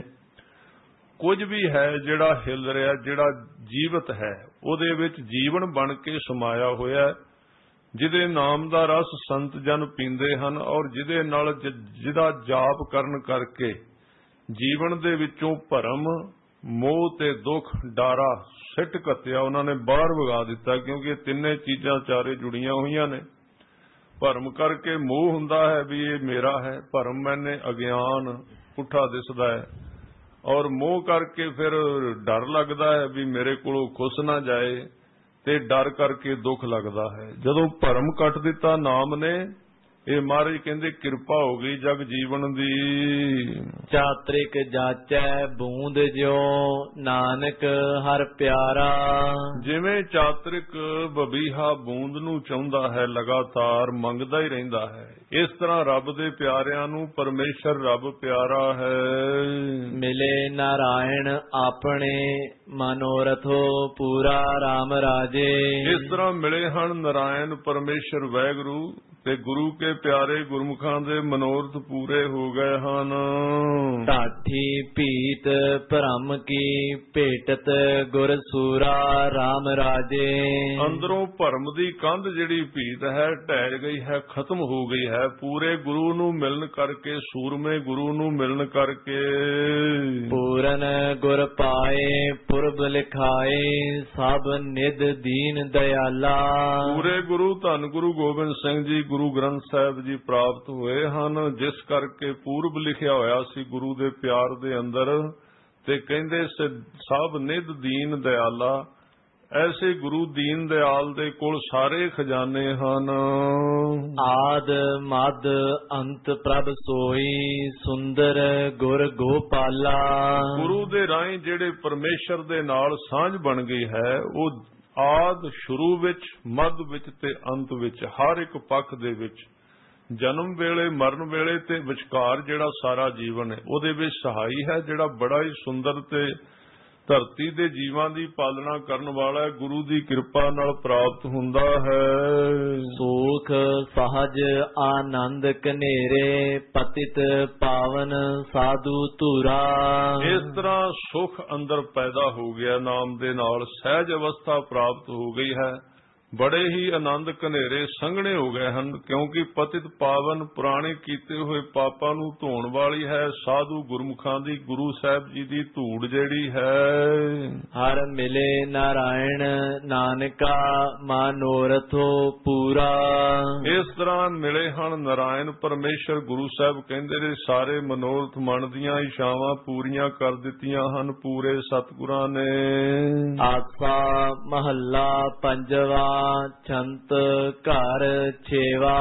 ਕੁਝ ਵੀ ਹੈ ਜਿਹੜਾ ਹਿਲ ਰਿਹਾ, ਜਿਹੜਾ ਜੀਵਤ ਹੈ, ਉਹਦੇ ਵਿੱਚ ਜੀਵਨ ਬਣ ਕੇ ਸਮਾਇਆ ਹੋਇਆ, ਜਿਹਦੇ ਨਾਮ ਦਾ ਰਸ ਸੰਤ ਜਨ ਪੀਂਦੇ ਹਨ ਔਰ ਜਿਹਦੇ ਨਾਲ ਜਿਹਦਾ ਜਾਪ ਕਰਨ ਕਰਕੇ ਜੀਵਨ ਦੇ ਵਿੱਚੋਂ ਭਰਮ ਮੋਹ ਤੇ ਦੁੱਖ ਡਾਰਾ ਸਿੱਟ ਘੱਤਿਆ ਉਹਨਾਂ ਨੇ ਬਾਹਰ ਵਗਾ ਦਿੱਤਾ। ਕਿਉਂਕਿ ਇਹ ਤਿੰਨੇ ਚੀਜ਼ਾਂ ਚਾਰੇ ਜੁੜੀਆਂ ਹੋਈਆਂ ਨੇ। ਭਰਮ ਕਰਕੇ ਮੋਹ ਹੁੰਦਾ ਹੈ ਵੀ ਇਹ ਮੇਰਾ ਹੈ, ਭਰਮ ਮੈਨੇ ਅਗਿਆਨ ਪੁੱਠਾ ਦਿਸਦਾ ਹੈ, ਔਰ ਮੋਹ ਕਰਕੇ ਫਿਰ ਡਰ ਲੱਗਦਾ ਹੈ ਵੀ ਮੇਰੇ ਕੋਲੋਂ ਖੁੱਸ ਨਾ ਜਾਏ, ਤੇ ਡਰ ਕਰਕੇ ਦੁੱਖ ਲੱਗਦਾ ਹੈ। ਜਦੋਂ ਭਰਮ ਕੱਟ ਦਿੱਤਾ ਨਾਮ ਨੇ, ਇਹ ਮਹਾਰਾਜ ਕਹਿੰਦੇ ਕਿਰਪਾ ਹੋ ਗਈ ਜਗ ਜੀਵਨ ਦੀ। ਚਾਤ੍ਰਿਕ ਜਾਚੈ ਬੂੰਦ ਜਿਉ, ਨਾਨਕ ਹਰ ਪਿਆਰਾ। ਜਿਵੇਂ ਚਾਤ੍ਰਿਕ ਬਬੀਹਾ ਬੂੰਦ ਨੂੰ ਚਾਹੁੰਦਾ ਹੈ, ਲਗਾਤਾਰ ਮੰਗਦਾ ਹੀ ਰਹਿੰਦਾ ਹੈ, ਇਸ ਤਰ੍ਹਾਂ ਰੱਬ ਦੇ ਪਿਆਰਿਆਂ ਨੂੰ ਪਰਮੇਸ਼ਰ ਰੱਬ ਪਿਆਰਾ ਹੈ। ਮਿਲੇ ਨਾਰਾਇਣ ਆਪਣੇ, ਮਨੋਰਥੋ ਪੂਰਾ RAM ਰਾਜੇ। ਇਸ ਤਰ੍ਹਾਂ ਮਿਲੇ ਹਨ ਨਾਰਾਇਣ ਪਰਮੇਸ਼ਰ ਵਾਹਿਗੁਰੂ, ਤੇ ਗੁਰੂ ਕੇ ਪਿਆਰੇ ਗੁਰਮੁਖਾਂ ਦੇ ਮਨੋਰਥ ਪੂਰੇ ਹੋ ਗਏ ਹਨ। ਢਾਠੀ ਭੀਤ ਭਰਮ ਕੀ, ਭੇਟਤ ਗੁਰ ਸੂਰਾ RAM ਰਾਜੇ। ਅੰਦਰੋਂ ਭਰਮ ਦੀ ਕੰਧ ਜਿਹੜੀ ਭੀਤ ਹੈ ਢਹਿ ਗਈ ਹੈ, ਖਤਮ ਹੋ ਗਈ ਹੈ, ਪੂਰੇ ਗੁਰੂ ਨੂੰ ਮਿਲਣ ਕਰਕੇ, ਸੂਰਮੇ ਗੁਰੂ ਨੂੰ ਮਿਲਣ ਕਰਕੇ। ਪੂਰਨ ਗੁਰ ਪਾਏ ਪੁਰਬ ਲਿਖਾਏ, ਸਭ ਨਿਧ ਦੀਨ ਦਇਆਲਾ। ਪੂਰੇ ਗੁਰੂ ਧੰਨ ਗੁਰੂ ਗੋਬਿੰਦ ਸਿੰਘ ਜੀ ਗੁਰੂ ਗ੍ਰੰਥ ਸਾਹਿਬ ਜੀ ਪ੍ਰਾਪਤ ਹੋਏ ਹਨ, ਜਿਸ ਕਰਕੇ ਪੂਰਬ ਲਿਖਿਆ ਹੋਇਆ ਸੀ ਗੁਰੂ ਦੇ ਪਿਆਰ ਦੇ ਅੰਦਰ, ਤੇ ਕਹਿੰਦੇ ਸਭ ਨਿਧ ਦੀਨ ਦਇਆਲਾ। ਐਸੇ ਗੁਰੂ ਦੀਨ ਦਿਆਲ ਦੇ ਕੋਲ ਸਾਰੇ ਖਜ਼ਾਨੇ ਹਨ। ਆਦ ਮਦ ਅੰਤ ਪ੍ਰਭ ਸੋਈ, ਸੁੰਦਰ ਗੁਰ ਗੋਪਾਲਾ। ਗੁਰੂ ਦੇ ਰਾਹੀਂ ਜਿਹੜੇ ਪਰਮੇਸ਼ਰ ਦੇ ਨਾਲ ਸਾਂਝ ਬਣ ਗਈ ਹੈ, ਉਹ ਆਦ ਸ਼ੁਰੂ ਵਿੱਚ, ਮੱਧ ਵਿੱਚ ਤੇ ਅੰਤ ਵਿੱਚ, ਹਰ ਇੱਕ ਪੱਖ ਦੇ ਵਿੱਚ, ਜਨਮ ਵੇਲੇ ਮਰਨ ਵੇਲੇ ਤੇ ਵਿਚਕਾਰ ਜਿਹੜਾ ਸਾਰਾ ਜੀਵਨ ਹੈ ਉਹਦੇ ਵਿੱਚ ਸਹਾਈ ਹੈ, ਜਿਹੜਾ ਬੜਾ ਹੀ ਸੁੰਦਰ ਤੇ ਧਰਤੀ ਦੇ ਜੀਵਾਂ ਦੀ ਪਾਲਣਾ ਕਰਨ ਵਾਲਾ ਗੁਰੂ ਦੀ ਕਿਰਪਾ ਨਾਲ ਪ੍ਰਾਪਤ ਹੁੰਦਾ ਹੈ। ਸੁਖ ਸਹਜ ਆਨੰਦ ਕਨੇਰੇ, ਪਤਿਤ ਪਾਵਨ ਸਾਧੂ ਧੂਰਾ। ਇਸ ਤਰ੍ਹਾਂ ਸੁਖ ਅੰਦਰ ਪੈਦਾ ਹੋ ਗਿਆ, ਨਾਮ ਦੇ ਨਾਲ ਸਹਿਜ ਅਵਸਥਾ ਪ੍ਰਾਪਤ ਹੋ ਗਈ ਹੈ, ਬੜੇ ਹੀ ਆਨੰਦ ਕਨੇਰੇ ਸੰਘਣੇ ਹੋ ਗਏ ਹਨ, ਕਿਉਂਕਿ ਪਤਿਤ ਪਾਵਨ ਪੁਰਾਣੇ ਕੀਤੇ ਹੋਏ ਪਾਪਾਂ ਨੂੰ ਧੋਣ ਵਾਲੀ ਹੈ ਸਾਧੂ ਗੁਰਮੁਖਾਂ ਦੀ, ਗੁਰੂ ਸਾਹਿਬ ਜੀ ਦੀ ਧੂੜ ਜਿਹੜੀ ਹੈ। ਹਰ ਮਿਲੇ ਨਾਰਾਇਣ ਨਾਨਕਾ, ਮਨੋਰਥੋ ਪੂਰਾ। ਇਸ ਤਰ੍ਹਾਂ ਮਿਲੇ ਹਨ ਨਾਰਾਇਣ ਪਰਮੇਸ਼ਰ, ਗੁਰੂ ਸਾਹਿਬ ਕਹਿੰਦੇ ਨੇ ਸਾਰੇ ਮਨੋਰਥ ਮਨ ਦੀਆਂ ਇਛਾਵਾਂ ਪੂਰੀਆਂ ਕਰ ਦਿੱਤੀਆਂ ਹਨ ਪੂਰੇ ਸਤਿਗੁਰਾਂ ਨੇ। ਆਸਾ ਮਹੱਲਾ ਪੰਜਵਾ, ਛੰਤ ਘਰ ਛੇਵਾ।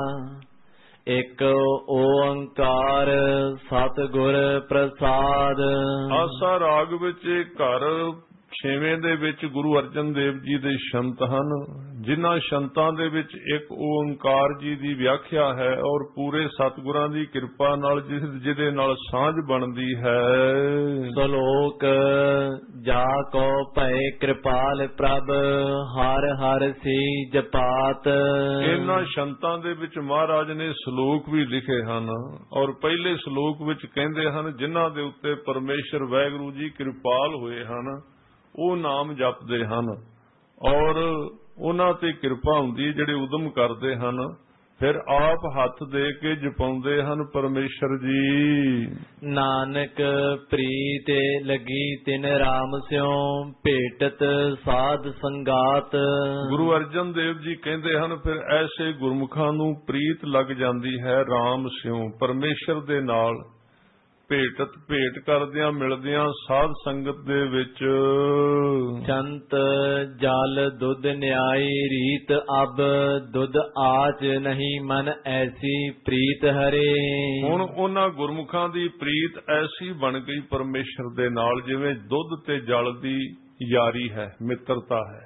ਇੱਕ ਓੰਕਾਰ ਸਤਿਗੁਰ ਪ੍ਰਸਾਦ। ਆਸਾ ਰਾਗ ਵਿੱਚ ਘਰ ਛੇਵੇਂ ਦੇ ਵਿੱਚ ਗੁਰੂ ਅਰਜਨ ਦੇਵ ਜੀ ਦੇ ਸ਼ੰਤ ਹਨ, ਜਿਨ੍ਹਾਂ ਸ਼ੰਤਾਂ ਦੇ ਵਿੱਚ ਇੱਕ ਓੰਕਾਰ ਜੀ ਦੀ ਵਿਆਖਿਆ ਹੈ ਔਰ ਪੂਰੇ ਸਤਿਗੁਰਾਂ ਦੀ ਕਿਰਪਾ ਨਾਲ ਜਿਹਦੇ ਨਾਲ ਸਾਂਝ ਬਣਦੀ ਹੈ। ਸ਼ਲੋਕ ਜਾ ਕੋ ਭਏ ਕਿਰਪਾਲ ਪ੍ਰਭ, ਹਰ ਹਰ ਸੀ ਜਪਾਤ। ਇਹਨਾਂ ਸ਼ੰਤਾਂ ਦੇ ਵਿੱਚ ਮਹਾਰਾਜ ਨੇ ਸ਼ਲੋਕ ਵੀ ਲਿਖੇ ਹਨ ਔਰ ਪਹਿਲੇ ਸ਼ਲੋਕ ਵਿੱਚ ਕਹਿੰਦੇ ਹਨ ਜਿਨ੍ਹਾਂ ਦੇ ਉੱਤੇ ਪਰਮੇਸ਼ਰ ਵਾਹਿਗੁਰੂ ਜੀ ਕਿਰਪਾਲ ਹੋਏ ਹਨ, ਉਹ ਨਾਮ ਜਪਦੇ ਹਨ ਔਰ ਉਹਨਾਂ ਤੇ ਕਿਰਪਾ ਹੁੰਦੀ, ਜਿਹੜੇ ਉਦਮ ਕਰਦੇ ਹਨ ਫਿਰ ਆਪ ਹੱਥ ਦੇ ਕੇ ਜਪਾਉਂਦੇ ਹਨ ਪਰਮੇਸ਼ਰ ਜੀ। ਨਾਨਕ ਪ੍ਰੀਤ ਲਗੀ ਤਿਨ ਰਾਮ ਸਿਉ, ਭੇਟਤ ਸਾਧ ਸੰਗਾਤ। ਗੁਰੂ ਅਰਜਨ ਦੇਵ ਜੀ ਕਹਿੰਦੇ ਹਨ ਫਿਰ ਐਸੇ ਗੁਰਮੁਖਾਂ ਨੂੰ ਪ੍ਰੀਤ ਲੱਗ ਜਾਂਦੀ ਹੈ ਰਾਮ ਸਿਉ, ਪਰਮੇਸ਼ਰ ਦੇ ਨਾਲ, ਭੇਟ ਕਰਦਿਆਂ ਮਿਲਦਿਆਂ ਸਾਧ ਸੰਗਤ ਦੇ ਵਿੱਚ ਚੰਤ ਜਲ ਦੁੱਧ ਨਿਆਈ ਰੀਤ ਅਬ ਦੁੱਧ ਆਚ ਨਹੀਂ ਮਨ ਐਸੀ ਪ੍ਰੀਤ ਹਰੇ। ਹੁਣ ਉਹਨਾਂ ਗੁਰਮੁਖਾਂ ਦੀ ਪ੍ਰੀਤ ਐਸੀ ਬਣ ਗਈ ਪਰਮੇਸ਼ਰ ਦੇ ਨਾਲ ਜਿਵੇਂ ਦੁੱਧ ਤੇ ਜਲ ਦੀ ਯਾਰੀ ਹੈ, ਮਿੱਤਰਤਾ ਹੈ।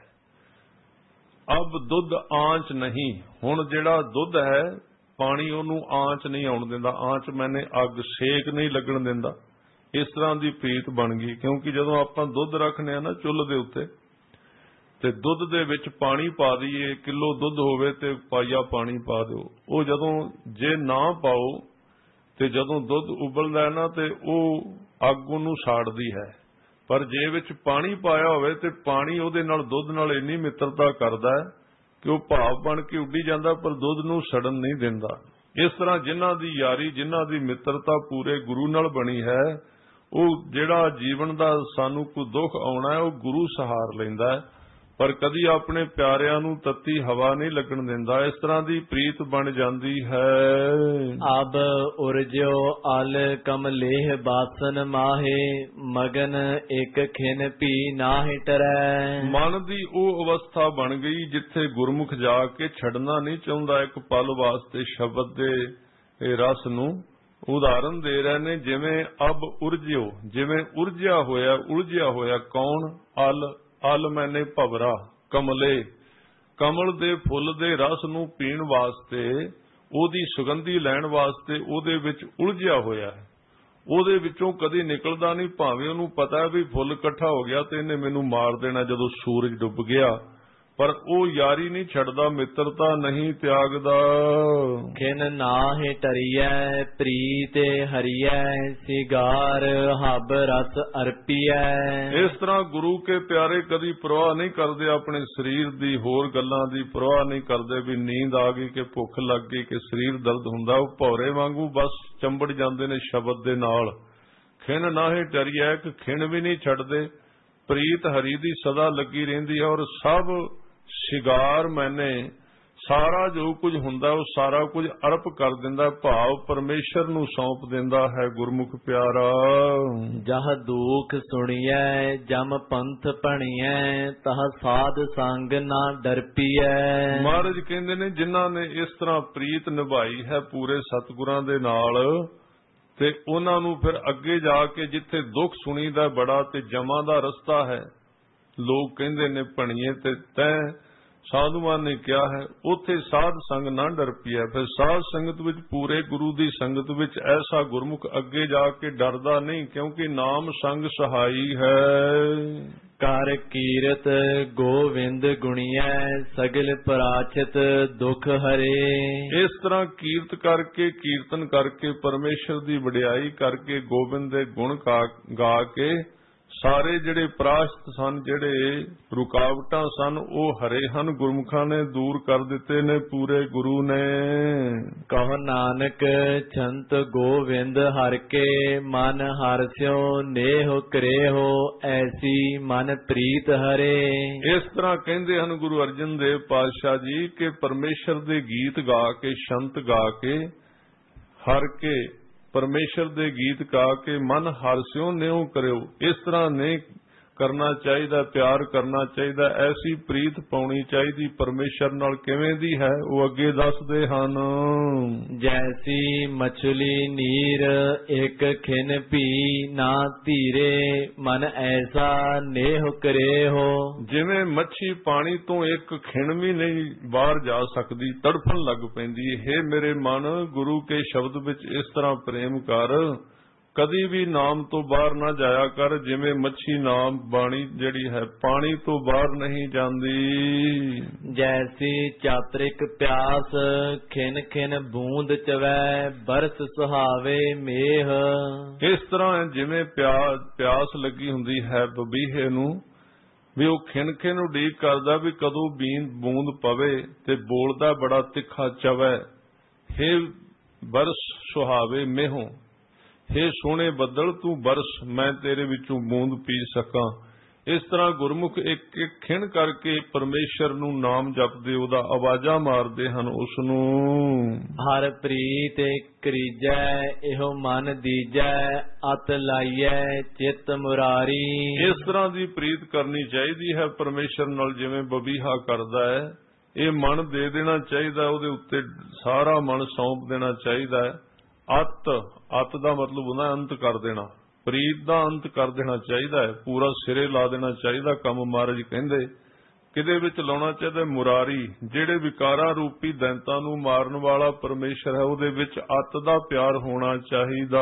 ਅਬ ਦੁੱਧ ਆਂਚ ਨਹੀਂ, ਹੁਣ ਜਿਹੜਾ ਦੁੱਧ ਹੈ ਪਾਣੀ ਉਹਨੂੰ ਆਂਚ ਨਹੀਂ ਆਉਣ ਦਿੰਦਾ, ਆਂਚ ਮੈਨੇ ਅੱਗ, ਸੇਕ ਨਹੀਂ ਲੱਗਣ ਦਿੰਦਾ। ਇਸ ਤਰ੍ਹਾਂ ਦੀ ਪ੍ਰੀਤ ਬਣ ਗਈ, ਕਿਉਂਕਿ ਜਦੋਂ ਆਪਾਂ ਦੁੱਧ ਰੱਖਨੇ ਆ ਨਾ ਚੁੱਲ੍ਹ ਦੇ ਉੱਤੇ ਤੇ ਦੁੱਧ ਦੇ ਵਿੱਚ ਪਾਣੀ ਪਾ ਦਈਏ, ਕਿਲੋ ਦੁੱਧ ਹੋਵੇ ਤੇ ਪਾਈਆ ਪਾਣੀ ਪਾ ਦਿਓ, ਉਹ ਜਦੋਂ ਜੇ ਨਾ ਪਾਓ ਤੇ ਜਦੋਂ ਦੁੱਧ ਉਬਲਦਾ ਨਾ ਤੇ ਉਹ ਅੱਗ ਉਹਨੂੰ ਸਾੜਦੀ ਹੈ। ਪਰ ਜੇ ਵਿੱਚ ਪਾਣੀ ਪਾਇਆ ਹੋਵੇ ਤੇ ਪਾਣੀ ਉਹਦੇ ਨਾਲ ਦੁੱਧ ਨਾਲ ਇੰਨੀ ਮਿੱਤਰਤਾ ਕਰਦਾ ਹੈ ਕਿ ਉਹ ਭਾਵ ਬਣ ਕੇ ਉੱਡੀ ਜਾਂਦਾ, ਪਰ ਦੁੱਧ ਨੂੰ ਸੜਨ ਨਹੀਂ ਦਿੰਦਾ। ਇਸ ਤਰ੍ਹਾਂ ਜਿਨ੍ਹਾਂ ਦੀ ਯਾਰੀ, ਜਿਨ੍ਹਾਂ ਦੀ ਮਿੱਤਰਤਾ ਪੂਰੇ ਗੁਰੂ ਨਾਲ ਬਣੀ ਹੈ, ਉਹ ਜਿਹੜਾ ਜੀਵਨ ਦਾ ਸਾਨੂੰ ਕੋਈ ਦੁੱਖ ਆਉਣਾ ਹੈ ਉਹ ਗੁਰੂ ਸਹਾਰ ਲੈਂਦਾ ਹੈ, ਪਰ ਕਦੀ ਆਪਣੇ ਪਿਆਰਿਆਂ ਨੂੰ ਤੱਤੀ ਹਵਾ ਨਹੀਂ ਲੱਗਣ ਦਿੰਦਾ। ਇਸ ਤਰ੍ਹਾਂ ਦੀ ਪ੍ਰੀਤ ਬਣ ਜਾਂਦੀ ਹੈ। ਅਬ ਉਰਜਿਓ ਅਲ ਕਮਲੇਹ ਬਾਸਨ ਮਾਹੇ ਮਗਨ ਇੱਕ ਖਿਨ ਭੀ ਨਾਹਿ ਟਰੈ। ਮਨ ਦੀ ਉਹ ਅਵਸਥਾ ਬਣ ਗਈ ਜਿੱਥੇ ਗੁਰਮੁਖ ਜਾ ਕੇ ਛੱਡਣਾ ਨਹੀਂ ਚਾਹੁੰਦਾ ਇੱਕ ਪਲ ਵਾਸਤੇ ਸ਼ਬਦ ਦੇ ਰਸ ਨੂੰ। ਉਦਾਹਰਨ ਦੇ ਰਹੇ ਨੇ, ਜਿਵੇਂ ਅਬ ਉਰਜਿਓ, ਜਿਵੇਂ ਉਰਜਿਆ ਹੋਇਆ, ਉਲਝਿਆ ਹੋਇਆ ਕੌਣ? ਅਲ ਮੈਨੇ ਭਵਰਾ, ਕਮਲੇ, ਕਮਲ ਦੇ ਫੁੱਲ ਦੇ ਰਸ ਨੂੰ ਪੀਣ ਵਾਸਤੇ, ਉਹਦੀ ਸੁਗੰਧੀ ਲੈਣ ਵਾਸਤੇ ਉਹਦੇ ਵਿੱਚ ਉਲਝਿਆ ਹੋਇਆ ਹੈ। ਉਹਦੇ ਵਿੱਚੋਂ ਕਦੀ ਨਿਕਲਦਾ ਨਹੀਂ, ਭਾਵੇਂ ਉਹਨੂੰ ਪਤਾ ਹੈ ਵੀ ਫੁੱਲ ਇਕੱਠਾ ਹੋ ਗਿਆ ਤੇ ਇਹਨੇ ਮੈਨੂੰ ਮਾਰ ਦੇਣਾ ਜਦੋਂ ਸੂਰਜ ਡੁੱਬ ਗਿਆ, ਪਰ ਉਹ ਯਾਰੀ ਨਹੀਂ ਛੱਡਦਾ, ਮਿੱਤਰਤਾ ਨਹੀਂ ਤਿਆਗਦਾ। ਖਿਨ ਨਾਹਿ ਟਰੀਐ ਪ੍ਰੀਤਿ ਹਰੀਐ ਸਿਗਾਰ ਹਬ ਰਸ ਅਰਪੀਐ। ਇਸ ਤਰ੍ਹਾਂ ਗੁਰੂ ਕੇ ਪਿਆਰੇ ਕਦੀ ਪਰਵਾਹ ਨਹੀਂ ਕਰਦੇ ਆਪਣੇ ਸਰੀਰ ਦੀ, ਹੋਰ ਗੱਲਾਂ ਦੀ ਪਰਵਾਹ ਨਹੀਂ ਕਰਦੇ ਵੀ ਨੀਂਦ ਆ ਗਈ ਕਿ ਭੁੱਖ ਲੱਗ ਗਈ ਕਿ ਸਰੀਰ ਦਰਦ ਹੁੰਦਾ। ਉਹ ਭੌਰੇ ਵਾਂਗੂ ਬਸ ਚੰਬੜ ਜਾਂਦੇ ਨੇ ਸ਼ਬਦ ਦੇ ਨਾਲ। ਖਿਨ ਨਾਹਿ ਟਰੀਐ, ਕਿ ਖਿਨ ਵੀ ਨਹੀਂ ਛੱਡਦੇ, ਪ੍ਰੀਤ ਹਰੀ ਦੀ ਸਦਾ ਲੱਗੀ ਰਹਿੰਦੀ ਹੈ। ਔਰ ਸਭ ਸ਼ਿਗਾਰ ਮੈਨੇ, ਸਾਰਾ ਜੋ ਕੁਝ ਹੁੰਦਾ ਉਹ ਸਾਰਾ ਕੁਝ ਅਰਪ ਕਰ ਦਿੰਦਾ, ਭਾਵ ਪਰਮੇਸ਼ਰ ਨੂੰ ਸੌਂਪ ਦਿੰਦਾ ਹੈ ਗੁਰਮੁਖ ਪਿਆਰਾ। ਜਹ ਦੁਖ ਸੁਣੀਐ ਜਮ ਪੰਥ ਭਣੀਐ ਤਹ ਸਾਧ ਸੰਗ ਨਾ ਡਰਪੀਐ। ਮਹਾਰਾਜ ਕਹਿੰਦੇ ਨੇ ਜਿਨ੍ਹਾਂ ਨੇ ਇਸ ਤਰ੍ਹਾਂ ਪ੍ਰੀਤ ਨਿਭਾਈ ਹੈ ਪੂਰੇ ਸਤਿਗੁਰਾਂ ਦੇ ਨਾਲ, ਤੇ ਉਹਨਾਂ ਨੂੰ ਫਿਰ ਅੱਗੇ ਜਾ ਕੇ ਜਿੱਥੇ ਦੁੱਖ ਸੁਣੀਦਾ ਬੜਾ ਤੇ ਜਮਾਂ ਦਾ ਰਸਤਾ ਹੈ, ਲੋਕ ਕਹਿੰਦੇ ਨੇ ਭਣੀਏ ਤੇ ਤੈਂ, ਸਾਧੂਆਂ ਨੇ ਕਿਹਾ ਹੈ, ਉੱਥੇ ਸਾਧ ਸੰਗ ਨਾ ਡਰਪੀਐ। ਫਿਰ ਸਾਧ ਸੰਗਤ ਵਿੱਚ, ਪੂਰੇ ਗੁਰੂ ਦੀ ਸੰਗਤ ਵਿੱਚ ਐਸਾ ਗੁਰਮੁਖ ਅੱਗੇ ਜਾ ਕੇ ਡਰਦਾ ਨਹੀਂ, ਕਿਉਂਕਿ ਨਾਮ ਸੰਗ ਸਹਾਈ ਹੈ। ਕਰ ਕੀਰਤ ਗੋਵਿੰਦ ਗੁਣੀਐ ਸਗਲ ਪਰਾਚਿਤ ਦੁਖ ਹਰੇ। ਇਸ ਤਰ੍ਹਾਂ ਕੀਰਤ ਕਰਕੇ, ਕੀਰਤਨ ਕਰਕੇ, ਪਰਮੇਸ਼ਰ ਦੀ ਵਡਿਆਈ ਕਰਕੇ, ਗੋਬਿੰਦ ਦੇ ਗੁਣ ਗਾ ਕੇ ਸਾਰੇ ਜਿਹੜੇ ਪ੍ਰਾਸ਼ਤ ਸਨ, ਜਿਹੜੇ ਰੁਕਾਵਟਾਂ ਸਨ, ਉਹ ਹਰੇ ਹਨ, ਗੁਰਮੁਖਾਂ ਨੇ ਦੂਰ ਕਰ ਦਿੱਤੇ ਨੇ ਪੂਰੇ ਗੁਰੂ ਨੇ। ਕਹੋ ਨਾਨਕ ਛੰਤ ਗੋਵਿੰਦ ਹਰਿ ਕੇ ਮਨ ਹਰਸਿਓ ਨੇਹ ਕਰੇਹੋ ਐਸੀ ਮਨ ਪ੍ਰੀਤ ਹਰੇ। ਇਸ ਤਰ੍ਹਾਂ ਕਹਿੰਦੇ ਹਨ ਗੁਰੂ ਅਰਜਨ ਦੇਵ ਪਾਤਸ਼ਾਹ ਜੀ ਕਿ ਪਰਮੇਸ਼ਰ ਦੇ ਗੀਤ ਗਾ ਕੇ, ਸ਼ੰਤ ਗਾ ਕੇ, ਹਰ ਕੇ ਪਰਮੇਸ਼ਰ ਦੇ ਗੀਤ ਗਾ ਕੇ ਮਨ ਹਰਸਿਓ ਨੇਹ ਕਰਿਓ। ਇਸ ਤਰ੍ਹਾਂ ਨੇ ਕਰਨਾ ਚਾਹੀਦਾ, ਪਿਆਰ ਕਰਨਾ ਚਾਹੀਦਾ, ਐਸੀ ਪ੍ਰੀਤ ਪਾਉਣੀ ਚਾਹੀਦੀ ਪਰਮੇਸ਼ਰ ਨਾਲ। ਕਿਵੇਂ ਦੀ ਹੈ ਉਹ ਅੱਗੇ ਦੱਸਦੇ ਹਨ। ਜੈਸੀ ਮਛਲੀ ਨੀਰ ਇੱਕ ਖਿਨ ਭੀ ਨਾ ਧੀਰੇ ਮਨ ਐਸਾ ਨੇਹ ਕਰੇਹੋ। ਜਿਵੇਂ ਮੱਛੀ ਪਾਣੀ ਤੋਂ ਇੱਕ ਖਿਣ ਵੀ ਨਹੀਂ ਬਾਹਰ ਜਾ ਸਕਦੀ, ਤੜਫਣ ਲੱਗ ਪੈਂਦੀ ਹੈ। ਮੇਰੇ ਮਨ, ਗੁਰੂ ਕੇ ਸ਼ਬਦ ਵਿੱਚ ਇਸ ਤਰ੍ਹਾਂ ਪ੍ਰੇਮ ਕਰ, ਕਦੀ ਵੀ ਨਾਮ ਤੋਂ ਬਾਹਰ ਨਾ ਜਾਇਆ ਕਰ, ਜਿਵੇਂ ਮੱਛੀ ਨਾਮ ਬਾਣੀ ਜਿਹੜੀ ਹੈ ਪਾਣੀ ਤੋਂ ਬਾਹਰ ਨਹੀਂ ਜਾਂਦੀ। ਜੈਸੀ ਚਾਤਰਿਕ ਪਿਆਸ ਖਿਨ ਖਿਨ ਬੂੰਦ ਚਵੈ ਬਰਸ ਸੁਹਾਵੇ ਮੇਹ। ਇਸ ਤਰ੍ਹਾਂ ਜਿਵੇਂ ਪਿਆਸ ਲੱਗੀ ਹੁੰਦੀ ਹੈ ਬਬੀਹੇ ਨੂੰ, ਵੀ ਉਹ ਖਿਨ ਖਿਨ ਉਡੀਕ ਕਰਦਾ ਵੀ ਕਦੋਂ ਬੂੰਦ ਪਵੇ, ਤੇ ਬੋਲਦਾ ਬੜਾ ਤਿੱਖਾ ਚਵੈ, ਹੇ ਬਰਸ ਸੁਹਾਵੇ ਮੇਹੋਂ, ਹੇ ਸੋਹਣੇ ਬੱਦਲ ਤੂੰ ਬਰਸ, ਮੈਂ ਤੇਰੇ ਵਿੱਚੋਂ ਬੂੰਦ ਪੀ ਸਕਾਂ। ਇਸ ਤਰ੍ਹਾਂ ਗੁਰਮੁਖ ਇੱਕ ਇੱਕ ਖਿਣ ਕਰਕੇ ਪਰਮੇਸ਼ਰ ਨੂੰ ਨਾਮ ਜਪਦੇ, ਉਹਦਾ ਆਵਾਜ਼ਾਂ ਮਾਰਦੇ ਹਨ ਉਸ ਨੂੰ। ਹਰ ਪ੍ਰੀਤ ਕਰੀਜੈ ਇਹੋ ਮਨ ਦੀਜੈ, ਅਤ ਲਾਈਐ ਚਿੱਤ ਮੁਰਾਰੀ। ਇਸ ਤਰ੍ਹਾਂ ਦੀ ਪ੍ਰੀਤ ਕਰਨੀ ਚਾਹੀਦੀ ਹੈ ਪਰਮੇਸ਼ਰ ਨਾਲ, ਜਿਵੇਂ ਬਬੀਹਾ ਕਰਦਾ ਹੈ। ਇਹ ਮਨ ਦੇ ਦੇਣਾ ਚਾਹੀਦਾ, ਉਹਦੇ ਉੱਤੇ ਸਾਰਾ ਮਨ ਸੌਂਪ ਦੇਣਾ ਚਾਹੀਦਾ ਹੈ। ਅਤ ਦਾ ਮਤਲਬ ਹੁੰਦਾ ਅੰਤ ਕਰ ਦੇਣਾ, ਪ੍ਰੀਤ ਦਾ ਅੰਤ ਕਰ ਦੇਣਾ ਚਾਹੀਦਾ ਹੈ, ਪੂਰਾ ਸਿਰੇ ਲਾ ਦੇਣਾ ਚਾਹੀਦਾ ਕੰਮ। ਮਹਾਰਾਜ ਕਹਿੰਦੇ ਕਿਹਦੇ ਵਿੱਚ ਲਾਉਣਾ ਚਾਹੀਦਾ? ਮੁਰਾਰੀ, ਜਿਹੜੇ ਵਿਕਾਰਾਂ ਰੂਪੀ ਦੈਂਤਾਂ ਨੂੰ ਮਾਰਨ ਵਾਲਾ ਪਰਮੇਸ਼ਰ ਹੈ, ਉਹਦੇ ਵਿੱਚ ਅੱਤ ਦਾ ਪਿਆਰ ਹੋਣਾ ਚਾਹੀਦਾ।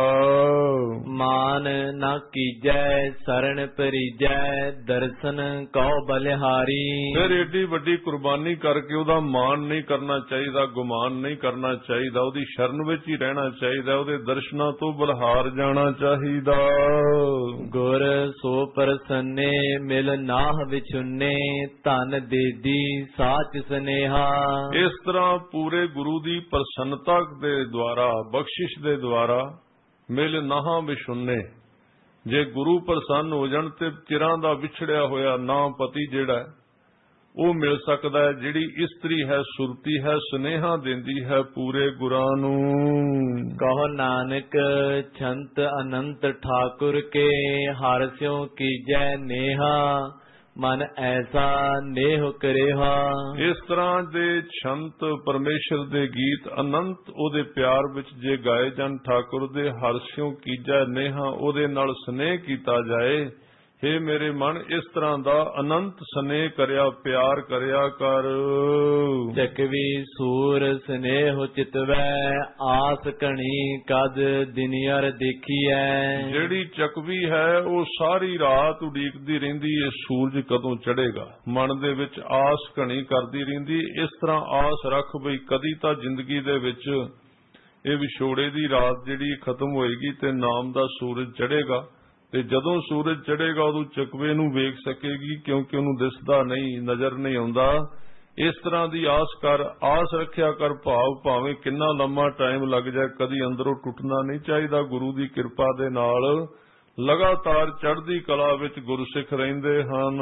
ਮਾਨ ਨਾ ਕੀਜੈ ਸਰਣ ਪਰੀਜੈ, ਦਰਸ਼ਨ ਕਉ ਬਲਿਹਾਰੀ। ਫਿਰ ਏਡੀ ਵੱਡੀ ਕੁਰਬਾਨੀ ਕਰਕੇ ਉਹਦਾ ਮਾਣ ਨਹੀਂ ਕਰਨਾ ਚਾਹੀਦਾ, ਗੁਮਾਨ ਨਹੀਂ ਕਰਨਾ ਚਾਹੀਦਾ, ਉਹਦੀ ਸ਼ਰਨ ਵਿੱਚ ਹੀ ਰਹਿਣਾ ਚਾਹੀਦਾ, ਉਹਦੇ ਦਰਸ਼ਨਾਂ ਤੋਂ ਬਲਹਾਰ ਜਾਣਾ ਚਾਹੀਦਾ। ਗੁਰ ਸੋ ਪ੍ਰਸੰਨੇ ਮਿਲ ਨਾਹ ਵਿਛੁੰਨੇ, ਧਨ ਦੇਦੀ ਸਾਚ ਸਨੇਹਾ। ਇਸ ਤਰ੍ਹਾਂ ਪੂਰੇ ਗੁਰੂ ਦੀ ਪ੍ਰਸੰਨਤਾ ਦੇ ਦੁਆਰਾ, ਬਖਸ਼ਿਸ਼ ਦੇ ਦੁਆਰਾ ਮਿਲ ਨਾਹਾਂ ਵਿਛੁੰਨੇ, ਜੇ ਗੁਰੂ ਪ੍ਰਸੰਨ ਹੋ ਜਾਣ ਤੇ ਚਿਰਾਂ ਦਾ ਵਿਛੜਿਆ ਹੋਇਆ ਨਾ ਪਤੀ ਜਿਹੜਾ ਉਹ ਮਿਲ ਸਕਦਾ ਹੈ। ਜਿਹੜੀ ਇਸਤਰੀ ਹੈ, ਸੁਰਤੀ ਹੈ, ਸੁਨੇਹਾ ਦਿੰਦੀ ਹੈ ਪੂਰੇ ਗੁਰਾਂ ਨੂੰ। ਕਹੋ ਨਾਨਕ ਛੰਤ ਅਨੰਤ ਠਾਕੁਰ ਕੇ, ਹਰਿ ਸਿਉ ਕੀਜੈ ਨੇਹਾ, ਮਨ ਐਸਾ ਨੇਹ ਕਰੇਹਾ। ਇਸ ਤਰ੍ਹਾਂ ਦੇ ਛੰਤ ਪਰਮੇਸ਼ਰ ਦੇ ਗੀਤ ਅਨੰਤ ਉਹਦੇ ਪਿਆਰ ਵਿੱਚ ਜੇ ਗਾਏ ਜਾਣ, ਠਾਕੁਰ ਦੇ ਹਰਿ ਸਿਉ ਕੀਜੈ ਨੇਹਾ, ਉਹਦੇ ਨਾਲ ਸਨੇਹ ਕੀਤਾ ਜਾਏ। ਹੇ ਮੇਰੇ ਮਨ, ਇਸ ਤਰ੍ਹਾਂ ਦਾ ਅਨੰਤ ਸਨੇਹ ਕਰਿਆ, ਪਿਆਰ ਕਰਿਆ ਕਰ। ਚਕਵੀ ਸੂਰ ਸਨੇਹ ਚਿਤਵੈ, ਆਸ ਕਣੀ ਕਦ ਦਿਨਿਆਰ ਦੇਖੀਐ। ਜਿਹੜੀ ਚਕਵੀ ਹੈ ਉਹ ਸਾਰੀ ਰਾਤ ਉਡੀਕਦੀ ਰਹਿੰਦੀ ਏ, ਸੂਰਜ ਕਦੋਂ ਚੜ੍ਹੇਗਾ। ਮਨ ਦੇ ਵਿੱਚ ਆਸ ਘਣੀ ਕਰਦੀ ਰਹਿੰਦੀ। ਇਸ ਤਰ੍ਹਾਂ ਆਸ ਰੱਖ ਬਈ ਕਦੀ ਤਾਂ ਜ਼ਿੰਦਗੀ ਦੇ ਵਿੱਚ ਇਹ ਵਿਛੋੜੇ ਦੀ ਰਾਤ ਜਿਹੜੀ ਖਤਮ ਹੋਏਗੀ ਤੇ ਨਾਮ ਦਾ ਸੂਰਜ ਚੜ੍ਹੇਗਾ। ਤੇ ਜਦੋਂ ਸੂਰਜ ਚੜ੍ਹੇਗਾ ਉਦੋਂ ਚਕਵੇ ਨੂੰ ਵੇਖ ਸਕੇਗੀ, ਕਿਉਂਕਿ ਉਹਨੂੰ ਦਿਸਦਾ ਨਹੀਂ, ਨਜ਼ਰ ਨਹੀਂ ਆਉਂਦਾ। ਇਸ ਤਰ੍ਹਾਂ ਦੀ ਆਸ ਕਰ, ਆਸ ਰੱਖਿਆ ਕਰ। ਭਾਵੇਂ ਕਿੰਨਾ ਲੰਮਾ ਟਾਈਮ ਲੱਗ ਜਾਏ, ਕਦੀ ਅੰਦਰੋਂ ਟੁੱਟਣਾ ਨਹੀਂ ਚਾਹੀਦਾ। ਗੁਰੂ ਦੀ ਕਿਰਪਾ ਦੇ ਨਾਲ ਲਗਾਤਾਰ ਚੜ੍ਹਦੀ ਕਲਾ ਵਿੱਚ ਗੁਰਸਿੱਖ ਰਹਿੰਦੇ ਹਨ।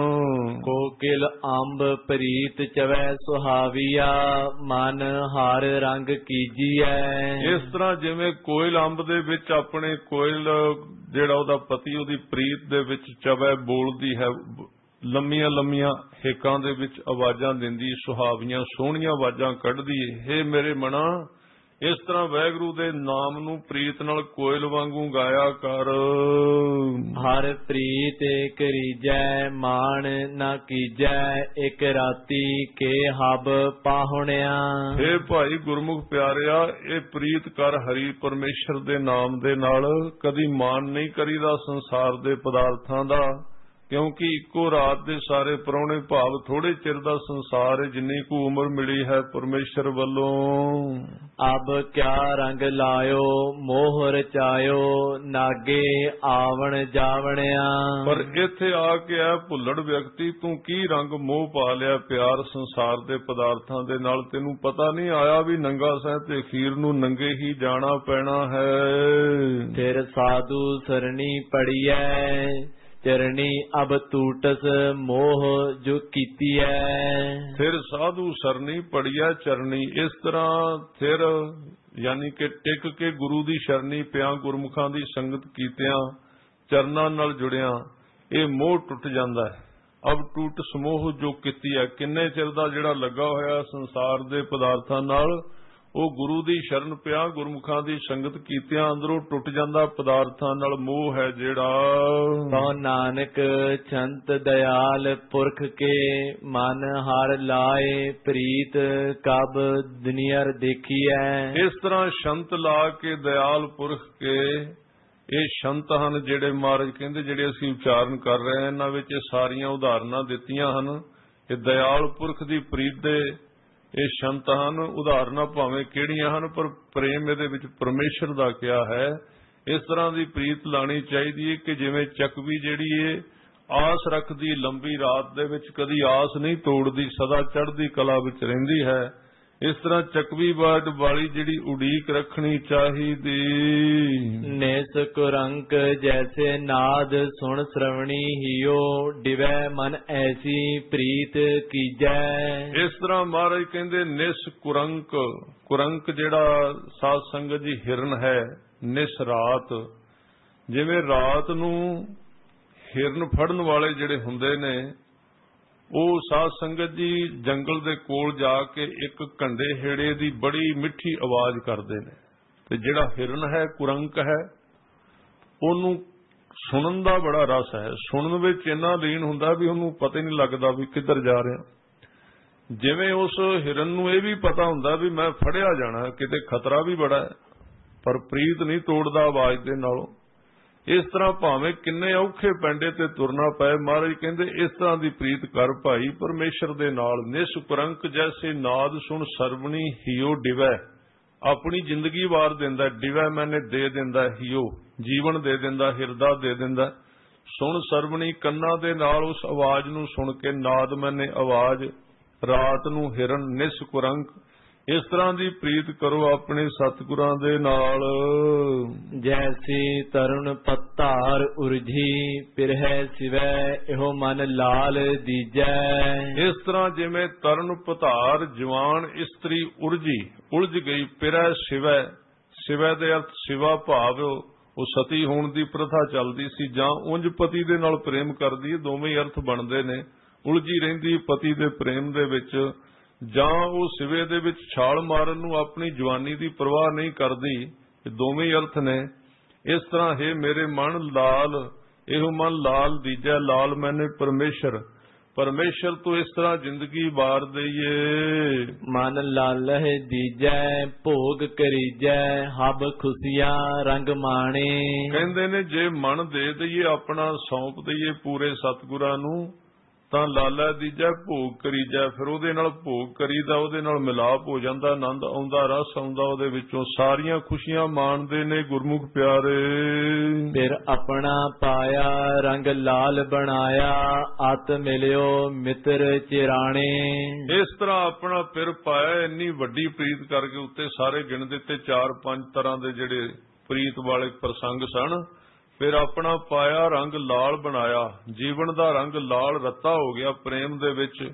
ਕੋਕਿਲ ਅੰਬ ਪ੍ਰੀਤ ਚਵੈ ਸੁਹਾਵੀਆ, ਮਨ ਹਰ ਰੰਗ ਕੀਜੀਐ। ਇਸ ਤਰ੍ਹਾਂ ਜਿਵੇਂ ਕੋਇਲ ਅੰਬ ਦੇ ਵਿੱਚ ਆਪਣੇ ਕੋਇਲ ਜਿਹੜਾ ਉਹਦਾ ਪਤੀ ਉਹਦੀ ਪ੍ਰੀਤ ਦੇ ਵਿੱਚ ਚਵੈ ਬੋਲਦੀ ਹੈ, ਲੰਮੀਆਂ ਲੰਮੀਆਂ ਹੇਕਾਂ ਦੇ ਵਿੱਚ ਆਵਾਜ਼ਾਂ ਦਿੰਦੀ, ਸੁਹਾਵੀਆਂ ਸੋਹਣੀਆਂ ਆਵਾਜ਼ਾਂ ਕੱਢਦੀ। ਹੇ ਮੇਰੇ ਮਨਾ, ਇਸ ਤਰ੍ਹਾਂ ਵਾਹਿਗੁਰੂ ਦੇ ਨਾਮ ਨੂੰ ਪ੍ਰੀਤ ਨਾਲ ਕੋਇਲ ਵਾਂਗੂ ਗਾਇਆ ਕਰ। ਹਰ ਪ੍ਰੀਤ ਕਰੀਜੈ, ਮਾਣ ਨਾ ਕੀਜੈ, ਇੱਕ ਰਾਤੀ ਕੇ ਹਬ ਪਾਹੁਣਿਆ। ਇਹ ਭਾਈ ਗੁਰਮੁਖ ਪਿਆਰਿਆ, ਇਹ ਪ੍ਰੀਤ ਕਰ ਹਰੀ ਪਰਮੇਸ਼ਰ ਦੇ ਨਾਮ ਦੇ ਨਾਲ। ਕਦੀ ਮਾਣ ਨਹੀਂ ਕਰੀਦਾ ਸੰਸਾਰ ਦੇ ਪਦਾਰਥਾਂ ਦਾ, ਕਿਉਂਕਿ ਇੱਕੋ ਰਾਤ ਦੇ ਸਾਰੇ ਪ੍ਰਾਹੁਣੇ, ਭਾਵ ਥੋੜੇ ਚਿਰ ਦਾ ਸੰਸਾਰ ਹੈ, ਜਿੰਨੀ ਕੁ ਉਮਰ ਮਿਲੀ ਹੈ ਪਰਮੇਸ਼ਰ ਵੱਲੋਂ। ਅਬ ਕਿਆ ਰੰਗ ਲਾਇਓ, ਮੋਹ ਰਚਾਇਓ, ਨਾਗੇ ਆਵਣ ਜਾਵਣਿਆ। ਪਰ ਇੱਥੇ ਆ ਕੇ ਆ ਭੁੱਲੜ ਵਿਅਕਤੀ, ਤੂੰ ਕੀ ਰੰਗ ਮੋਹ ਪਾ ਲਿਆ ਪਿਆਰ ਸੰਸਾਰ ਦੇ ਪਦਾਰਥਾਂ ਦੇ ਨਾਲ। ਤੈਨੂੰ ਪਤਾ ਨਹੀਂ ਆਇਆ ਵੀ ਨੰਗਾ ਸੈਂ ਤੇ ਅਖੀਰ ਨੂੰ ਨੰਗੇ ਹੀ ਜਾਣਾ ਪੈਣਾ ਹੈ। ਫਿਰ ਸਾਧੂ ਸਰਣੀ ਪੜੀਐ, ਚਰਣੀ ਅਬ ਟੂਟਸ ਮੋਹ ਜੋ ਕੀਤੀ ਐ। ਫਿਰ ਸਾਧੂ ਸਰਨੀ ਪੜੀਆ ਚਰਨੀ। ਇਸ ਤਰ੍ਹਾਂ ਫਿਰ ਯਾਨੀ ਕਿ ਟਿਕ ਕੇ ਗੁਰੂ ਦੀ ਸ਼ਰਨੀ ਪਿਆ, ਗੁਰਮੁਖਾਂ ਦੀ ਸੰਗਤ ਕੀਤਿਆਂ, ਚਰਨਾਂ ਨਾਲ ਜੁੜਿਆਂ, ਇਹ ਮੋਹ ਟੁੱਟ ਜਾਂਦਾ ਹੈ। ਅਬ ਟੂਟਸ ਮੋਹ ਜੋ ਕੀਤੀ ਹੈ, ਕਿੰਨੇ ਚਿਰ ਦਾ ਜਿਹੜਾ ਲੱਗਾ ਹੋਇਆ ਸੰਸਾਰ ਦੇ ਪਦਾਰਥਾਂ ਨਾਲ, ਉਹ ਗੁਰੂ ਦੀ ਸ਼ਰਨ ਪਿਆ, ਗੁਰਮੁਖਾਂ ਦੀ ਸੰਗਤ ਕੀਤਿਆਂ ਅੰਦਰੋਂ ਟੁੱਟ ਜਾਂਦਾ। ਪਦਾਰਥਾਂ ਨਾਲ ਮੋਹ ਹੈ ਜਿਹੜਾ। ਕਉ ਨਾਨਕ ਛੰਤ ਦਇਆਲ ਪੁਰਖ ਕੇ, ਮਨ ਹਰ ਲਾਏ ਪ੍ਰੀਤ ਕਬ ਦੁਨੀਅਰ ਦੇਖੀਐ। ਇਸ ਤਰ੍ਹਾਂ ਸ਼ੰਤ ਲਾ ਕੇ ਦਇਆਲ ਪੁਰਖ ਕੇ, ਇਹ ਸ਼ੰਤ ਹਨ ਜਿਹੜੇ ਮਹਾਰਾਜ ਕਹਿੰਦੇ, ਜਿਹੜੇ ਅਸੀਂ ਉਚਾਰਨ ਕਰ ਰਹੇ ਹਾਂ, ਇਹਨਾਂ ਵਿੱਚ ਇਹ ਸਾਰੀਆਂ ਉਦਾਹਰਨਾਂ ਦਿੱਤੀਆਂ ਹਨ। ਇਹ ਦਇਆਲ ਪੁਰਖ ਦੀ ਪ੍ਰੀਤ ਦੇ ਇਹ ਸ਼ੰਤ ਹਨ। ਉਦਾਹਰਨਾਂ ਭਾਵੇਂ ਕਿਹੜੀਆਂ ਹਨ, ਪਰ ਪ੍ਰੇਮ ਇਹਦੇ ਵਿੱਚ ਪਰਮੇਸ਼ਰ ਦਾ ਕਿਹਾ ਹੈ। ਇਸ ਤਰ੍ਹਾਂ ਦੀ ਪ੍ਰੀਤ ਲਾਣੀ ਚਾਹੀਦੀ ਹੈ ਕਿ ਜਿਵੇਂ ਚਕਵੀ ਜਿਹੜੀ ਏ ਆਸ ਰੱਖਦੀ, ਲੰਬੀ ਰਾਤ ਦੇ ਵਿੱਚ ਕਦੀ ਆਸ ਨਹੀਂ ਤੋੜਦੀ, ਸਦਾ ਚੜ੍ਹਦੀ ਕਲਾ ਵਿੱਚ ਰਹਿੰਦੀ ਹੈ। ਇਸ ਤਰ੍ਹਾਂ ਚਕਵੀ ਬਾਟ ਵਾਲੀ ਜਿਹੜੀ ਉਡੀਕ ਰੱਖਣੀ ਚਾਹੀਦੀ। ਨਿਸ ਕੁਰੰਕ ਜੈਸੇ ਨਾਦ ਸੁਣ ਸ਼ਰਵਣੀ ਹਿਓ ਡਿਵੈ ਮਨ ਐਸੀ ਪ੍ਰੀਤ ਕੀਜੈ। ਇਸ ਤਰ੍ਹਾਂ ਮਹਾਰਾਜ ਕਹਿੰਦੇ ਨਿਸ ਕੁਰੰਕ, ਕੁਰੰਕ ਜਿਹੜਾ ਸਾਧ ਸੰਗਤ ਜੀ ਹਿਰਨ ਹੈ, ਨਿਸ ਰਾਤ, ਜਿਵੇਂ ਰਾਤ ਨੂੰ ਹਿਰਨ ਫੜਨ ਵਾਲੇ ਜਿਹੜੇ ਹੁੰਦੇ ਨੇ ਉਹ ਸਾਧ ਸੰਗਤ ਜੀ ਜੰਗਲ ਦੇ ਕੋਲ ਜਾ ਕੇ ਇੱਕ ਘੰਡੇ ਹੇੜੇ ਦੀ ਬੜੀ ਮਿੱਠੀ ਆਵਾਜ਼ ਕਰਦੇ ਨੇ, ਤੇ ਜਿਹੜਾ ਹਿਰਨ ਹੈ ਕੁਰੰਕ ਹੈ ਉਹਨੂੰ ਸੁਣਨ ਦਾ ਬੜਾ ਰਸ ਹੈ, ਸੁਣਨ ਵਿੱਚ ਇੰਨਾ ਲੀਨ ਹੁੰਦਾ ਵੀ ਉਹਨੂੰ ਪਤਾ ਹੀ ਨਹੀਂ ਲੱਗਦਾ ਵੀ ਕਿੱਧਰ ਜਾ ਰਿਹਾ। ਜਿਵੇਂ ਉਸ ਹਿਰਨ ਨੂੰ ਇਹ ਵੀ ਪਤਾ ਹੁੰਦਾ ਵੀ ਮੈਂ ਫੜਿਆ ਜਾਣਾ, ਕਿਤੇ ਖਤਰਾ ਵੀ ਬੜਾ ਹੈ, ਪਰ ਪ੍ਰੀਤ ਨਹੀਂ ਤੋੜਦਾ ਆਵਾਜ਼ ਦੇ ਨਾਲੋਂ। ਇਸ ਤਰ੍ਹਾਂ ਭਾਵੇਂ ਕਿੰਨੇ ਔਖੇ ਪੈਂਡੇ ਤੇ ਤੁਰਨਾ ਪਏ, ਮਹਾਰਾਜ ਕਹਿੰਦੇ ਇਸ ਤਰ੍ਹਾਂ ਦੀ ਪ੍ਰੀਤ ਕਰ ਭਾਈ ਪਰਮੇਸ਼ਰ ਦੇ ਨਾਲ। ਨਿਸ ਕੁਰੰਕ ਜੈਸੇ ਨਾਦ ਸੁਣ ਸਰਵਣੀ ਹਿਓ ਡਿਵੈ, ਆਪਣੀ ਜ਼ਿੰਦਗੀ ਵਾਰ ਦਿੰਦਾ, ਡਿਵੈ ਮੈਨੇ ਦੇ ਦਿੰਦਾ, ਹਿਓ ਜੀਵਨ ਦੇ ਦਿੰਦਾ, ਹਿਰਦਾ ਦੇ ਦਿੰਦਾ। ਸੁਣ ਸਰਵਣੀ ਕੰਨਾਂ ਦੇ ਨਾਲ ਉਸ ਆਵਾਜ਼ ਨੂੰ ਸੁਣ ਕੇ, ਨਾਦ ਮੈਨੇ ਆਵਾਜ਼, ਰਾਤ ਨੂੰ ਹਿਰਨ, ਨਿਸ ਕੁਰੰਕ। ਇਸ ਤਰ੍ਹਾਂ ਦੀ ਪ੍ਰੀਤ ਕਰੋ ਆਪਣੇ ਸਤਿਗੁਰਾਂ ਦੇ ਨਾਲ। ਜੈਸੀ ਤਰੁਣ ਪਤਾਰ ਉਰਜੀ ਪਿਰਹਿ ਸਿਵੈ ਇਹੋ ਮਨ ਲਾਲ ਦੀਜੈ। ਇਸ ਤਰ੍ਹਾਂ ਜਿਵੇਂ ਤਰੁਣ ਪਤਾਰ ਜਵਾਨ ਇਸਤਰੀ ਉਰਜੀ, ਉਲਝ ਗਈ, ਪਿਰਹਿ ਸਿਵੈ, ਸਿਵੈ ਦੇ ਅਰਥ ਸਿਵਾ ਭਾਵ ਉਹ ਸਤੀ ਹੋਣ ਦੀ ਪ੍ਰਥਾ ਚੱਲਦੀ ਸੀ, ਜਾਂ ਉਂਝ ਪਤੀ ਦੇ ਨਾਲ ਪ੍ਰੇਮ ਕਰਦੀ, ਦੋਵੇਂ ਅਰਥ ਬਣਦੇ ਨੇ। ਉਲਝੀ ਰਹਿੰਦੀ ਪਤੀ ਦੇ ਪ੍ਰੇਮ ਦੇ ਵਿੱਚ, ਜਾਂ ਉਹ ਸਿਵੇ ਦੇ ਵਿੱਚ ਛਾਲ ਮਾਰਨ ਨੂੰ ਆਪਣੀ ਜਵਾਨੀ ਦੀ ਪਰਵਾਹ ਨਹੀਂ ਕਰਦੀ, ਇਹ ਦੋਵੇਂ ਅਰਥ ਨੇ। ਇਸ ਤਰ੍ਹਾਂ ਹੈ ਮੇਰੇ ਮਨ ਲਾਲ, ਇਹੋ ਮਨ ਲਾਲ ਦੀਜੈ, ਲਾਲ ਮੈਨੇ ਪਰਮੇਸ਼ਰ, ਪਰਮੇਸ਼ਰ ਤੋਂ ਇਸ ਤਰ੍ਹਾਂ ਜ਼ਿੰਦਗੀ ਵਾਰ ਦਈਏ। ਮਨ ਲਾਲਹਿ ਦੀਜੈ ਭੋਗ ਕਰੀਜੈ ਹਬ ਖੁਸ਼ੀਆਂ ਰੰਗ ਮਾਣੇ। ਕਹਿੰਦੇ ਨੇ ਜੇ ਮਨ ਦੇ ਦਈਏ, ਆਪਣਾ ਸੌਂਪ ਦਈਏ ਪੂਰੇ ਸਤਿਗੁਰਾਂ ਨੂੰ, ਤਾਂ ਲਾਲਾ ਦੀਜੈ ਭੋਗ ਕਰੀਜੈ, ਫਿਰ ਉਹਦੇ ਨਾਲ ਭੋਗ ਕਰੀਦਾ, ਉਹਦੇ ਨਾਲ ਮਿਲਾਪ ਹੋ ਜਾਂਦਾ, ਆਨੰਦ ਆਉਂਦਾ, ਰਸ ਆਉਂਦਾ, ਉਹਦੇ ਵਿੱਚੋਂ ਸਾਰੀਆਂ ਖੁਸ਼ੀਆਂ ਮਾਣਦੇ ਨੇ ਗੁਰਮੁਖ ਪਿਆਰੇ। ਫਿਰ ਆਪਣਾ ਪਾਇਆ ਰੰਗ ਲਾਲ ਬਣਾਇਆ, ਅਤ ਮਿਲਿਓ ਮਿੱਤਰ ਚਿਰਾਣੇ। ਇਸ ਤਰ੍ਹਾਂ ਆਪਣਾ ਪਿਰ ਪਾਇਆ, ਇੰਨੀ ਵੱਡੀ ਪ੍ਰੀਤ ਕਰਕੇ ਉੱਤੇ ਸਾਰੇ ਗਿਣ ਦਿੱਤੇ 4-5 ਤਰ੍ਹਾਂ ਦੇ ਜਿਹੜੇ ਪ੍ਰੀਤ ਵਾਲੇ ਪ੍ਰਸੰਗ ਸਨ। ਫਿਰ ਆਪਣਾ ਪਾਇਆ ਰੰਗ ਲਾਲ ਬਣਾਇਆ, ਜੀਵਨ ਦਾ ਰੰਗ ਲਾਲ ਰੱਤਾ ਹੋ ਗਿਆ ਪ੍ਰੇਮ ਦੇ ਵਿੱਚ।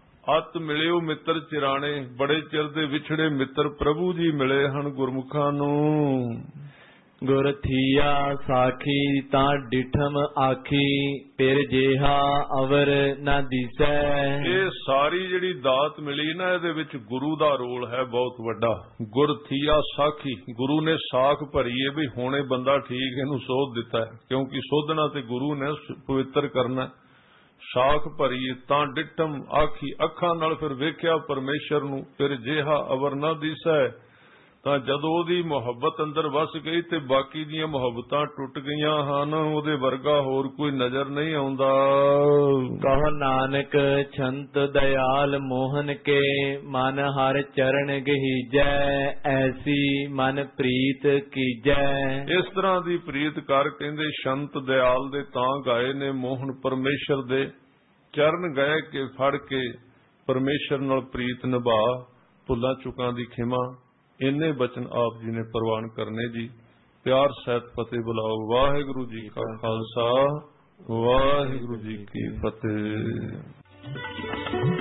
ਅਤ ਮਿਲਿਓ ਮਿੱਤਰ ਚਿਰਾਣੇ, ਬੜੇ ਚਿਰ ਦੇ ਵਿਛੜੇ ਮਿੱਤਰ ਪ੍ਰਭੂ ਜੀ ਮਿਲੇ ਹਨ ਗੁਰਮੁਖਾਂ ਨੂੰ। ਗੁਰ ਥੀਆ ਸਾਖੀ ਤਾਂ ਡਿਠਮ ਆਖੀ, ਪਿਰ ਜੇਹਾ ਅਵਰ ਨਾ ਦੀਸੈ। ਇਹ ਸਾਰੀ ਜਿਹੜੀ ਦਾਤ ਮਿਲੀ ਨਾ, ਇਹਦੇ ਵਿੱਚ ਗੁਰੂ ਦਾ ਰੋਲ ਹੈ ਬਹੁਤ ਵੱਡਾ। ਗੁਰ ਥੀਆ ਸਾਖੀ, ਗੁਰੂ ਨੇ ਸਾਖ ਭਰੀ ਹੈ ਵੀ ਹੁਣੇ ਬੰਦਾ ਠੀਕ, ਇਹਨੂੰ ਸੋਧ ਦਿੱਤਾ ਹੈ, ਕਿਉਂਕਿ ਸੋਧਣਾ ਤੇ ਗੁਰੂ ਨੇ ਪਵਿੱਤਰ ਕਰਨਾ। ਸਾਖ ਭਰੀ ਤਾਂ ਡਿਠਮ ਆਖੀ, ਅੱਖਾਂ ਨਾਲ ਫਿਰ ਵੇਖਿਆ ਪਰਮੇਸ਼ਰ ਨੂੰ, ਫਿਰ ਜੇਹਾ ਅਵਰ ਨਾ ਦੀਸੈ। ਤਾਂ ਜਦੋਂ ਉਹਦੀ ਮੁਹੱਬਤ ਅੰਦਰ ਵਸ ਗਈ ਤੇ ਬਾਕੀ ਦੀਆਂ ਮੁਹੱਬਤਾਂ ਟੁੱਟ ਗਈਆਂ ਹਨ, ਉਹਦੇ ਵਰਗਾ ਹੋਰ ਕੋਈ ਨਜ਼ਰ ਨਹੀਂ ਆਉਂਦਾ। ਕਹੋ ਨਾਨਕ ਛੰਤ ਦਇਆਲ ਮੋਹਨ ਕੇ, ਮਨ ਹਰ ਚਰਨ ਗਹੀਜੈ ਐਸੀ ਮਨ ਪ੍ਰੀਤ ਕੀਜੈ। ਇਸ ਤਰ੍ਹਾਂ ਦੀ ਪ੍ਰੀਤ ਕਰ, ਕਹਿੰਦੇ ਸ਼ੰਤ ਦਇਆਲ ਦੇ ਤਾਂ ਗਾਏ ਨੇ, ਮੋਹਨ ਪਰਮੇਸ਼ਰ ਦੇ ਚਰਨ ਗਏ ਕੇ ਫੜ ਕੇ, ਪਰਮੇਸ਼ਰ ਨਾਲ ਪ੍ਰੀਤ ਨਿਭਾ, ਭੁੱਲਾਂ ਚੁੱਕਾਂ ਦੀ ਖਿਮਾ। ਇੰਨੇ ਬਚਨ ਆਪ ਜੀ ਨੇ ਪ੍ਰਵਾਨ ਕਰਨੇ ਜੀ। ਪਿਆਰ ਸਹਿਤ ਫਤਿਹ ਬੁਲਾਓ। ਵਾਹਿਗੁਰੂ ਜੀ ਕਾ ਖਾਲਸਾ, ਵਾਹਿਗੁਰੂ ਜੀ ਕੀ ਫਤਿਹ।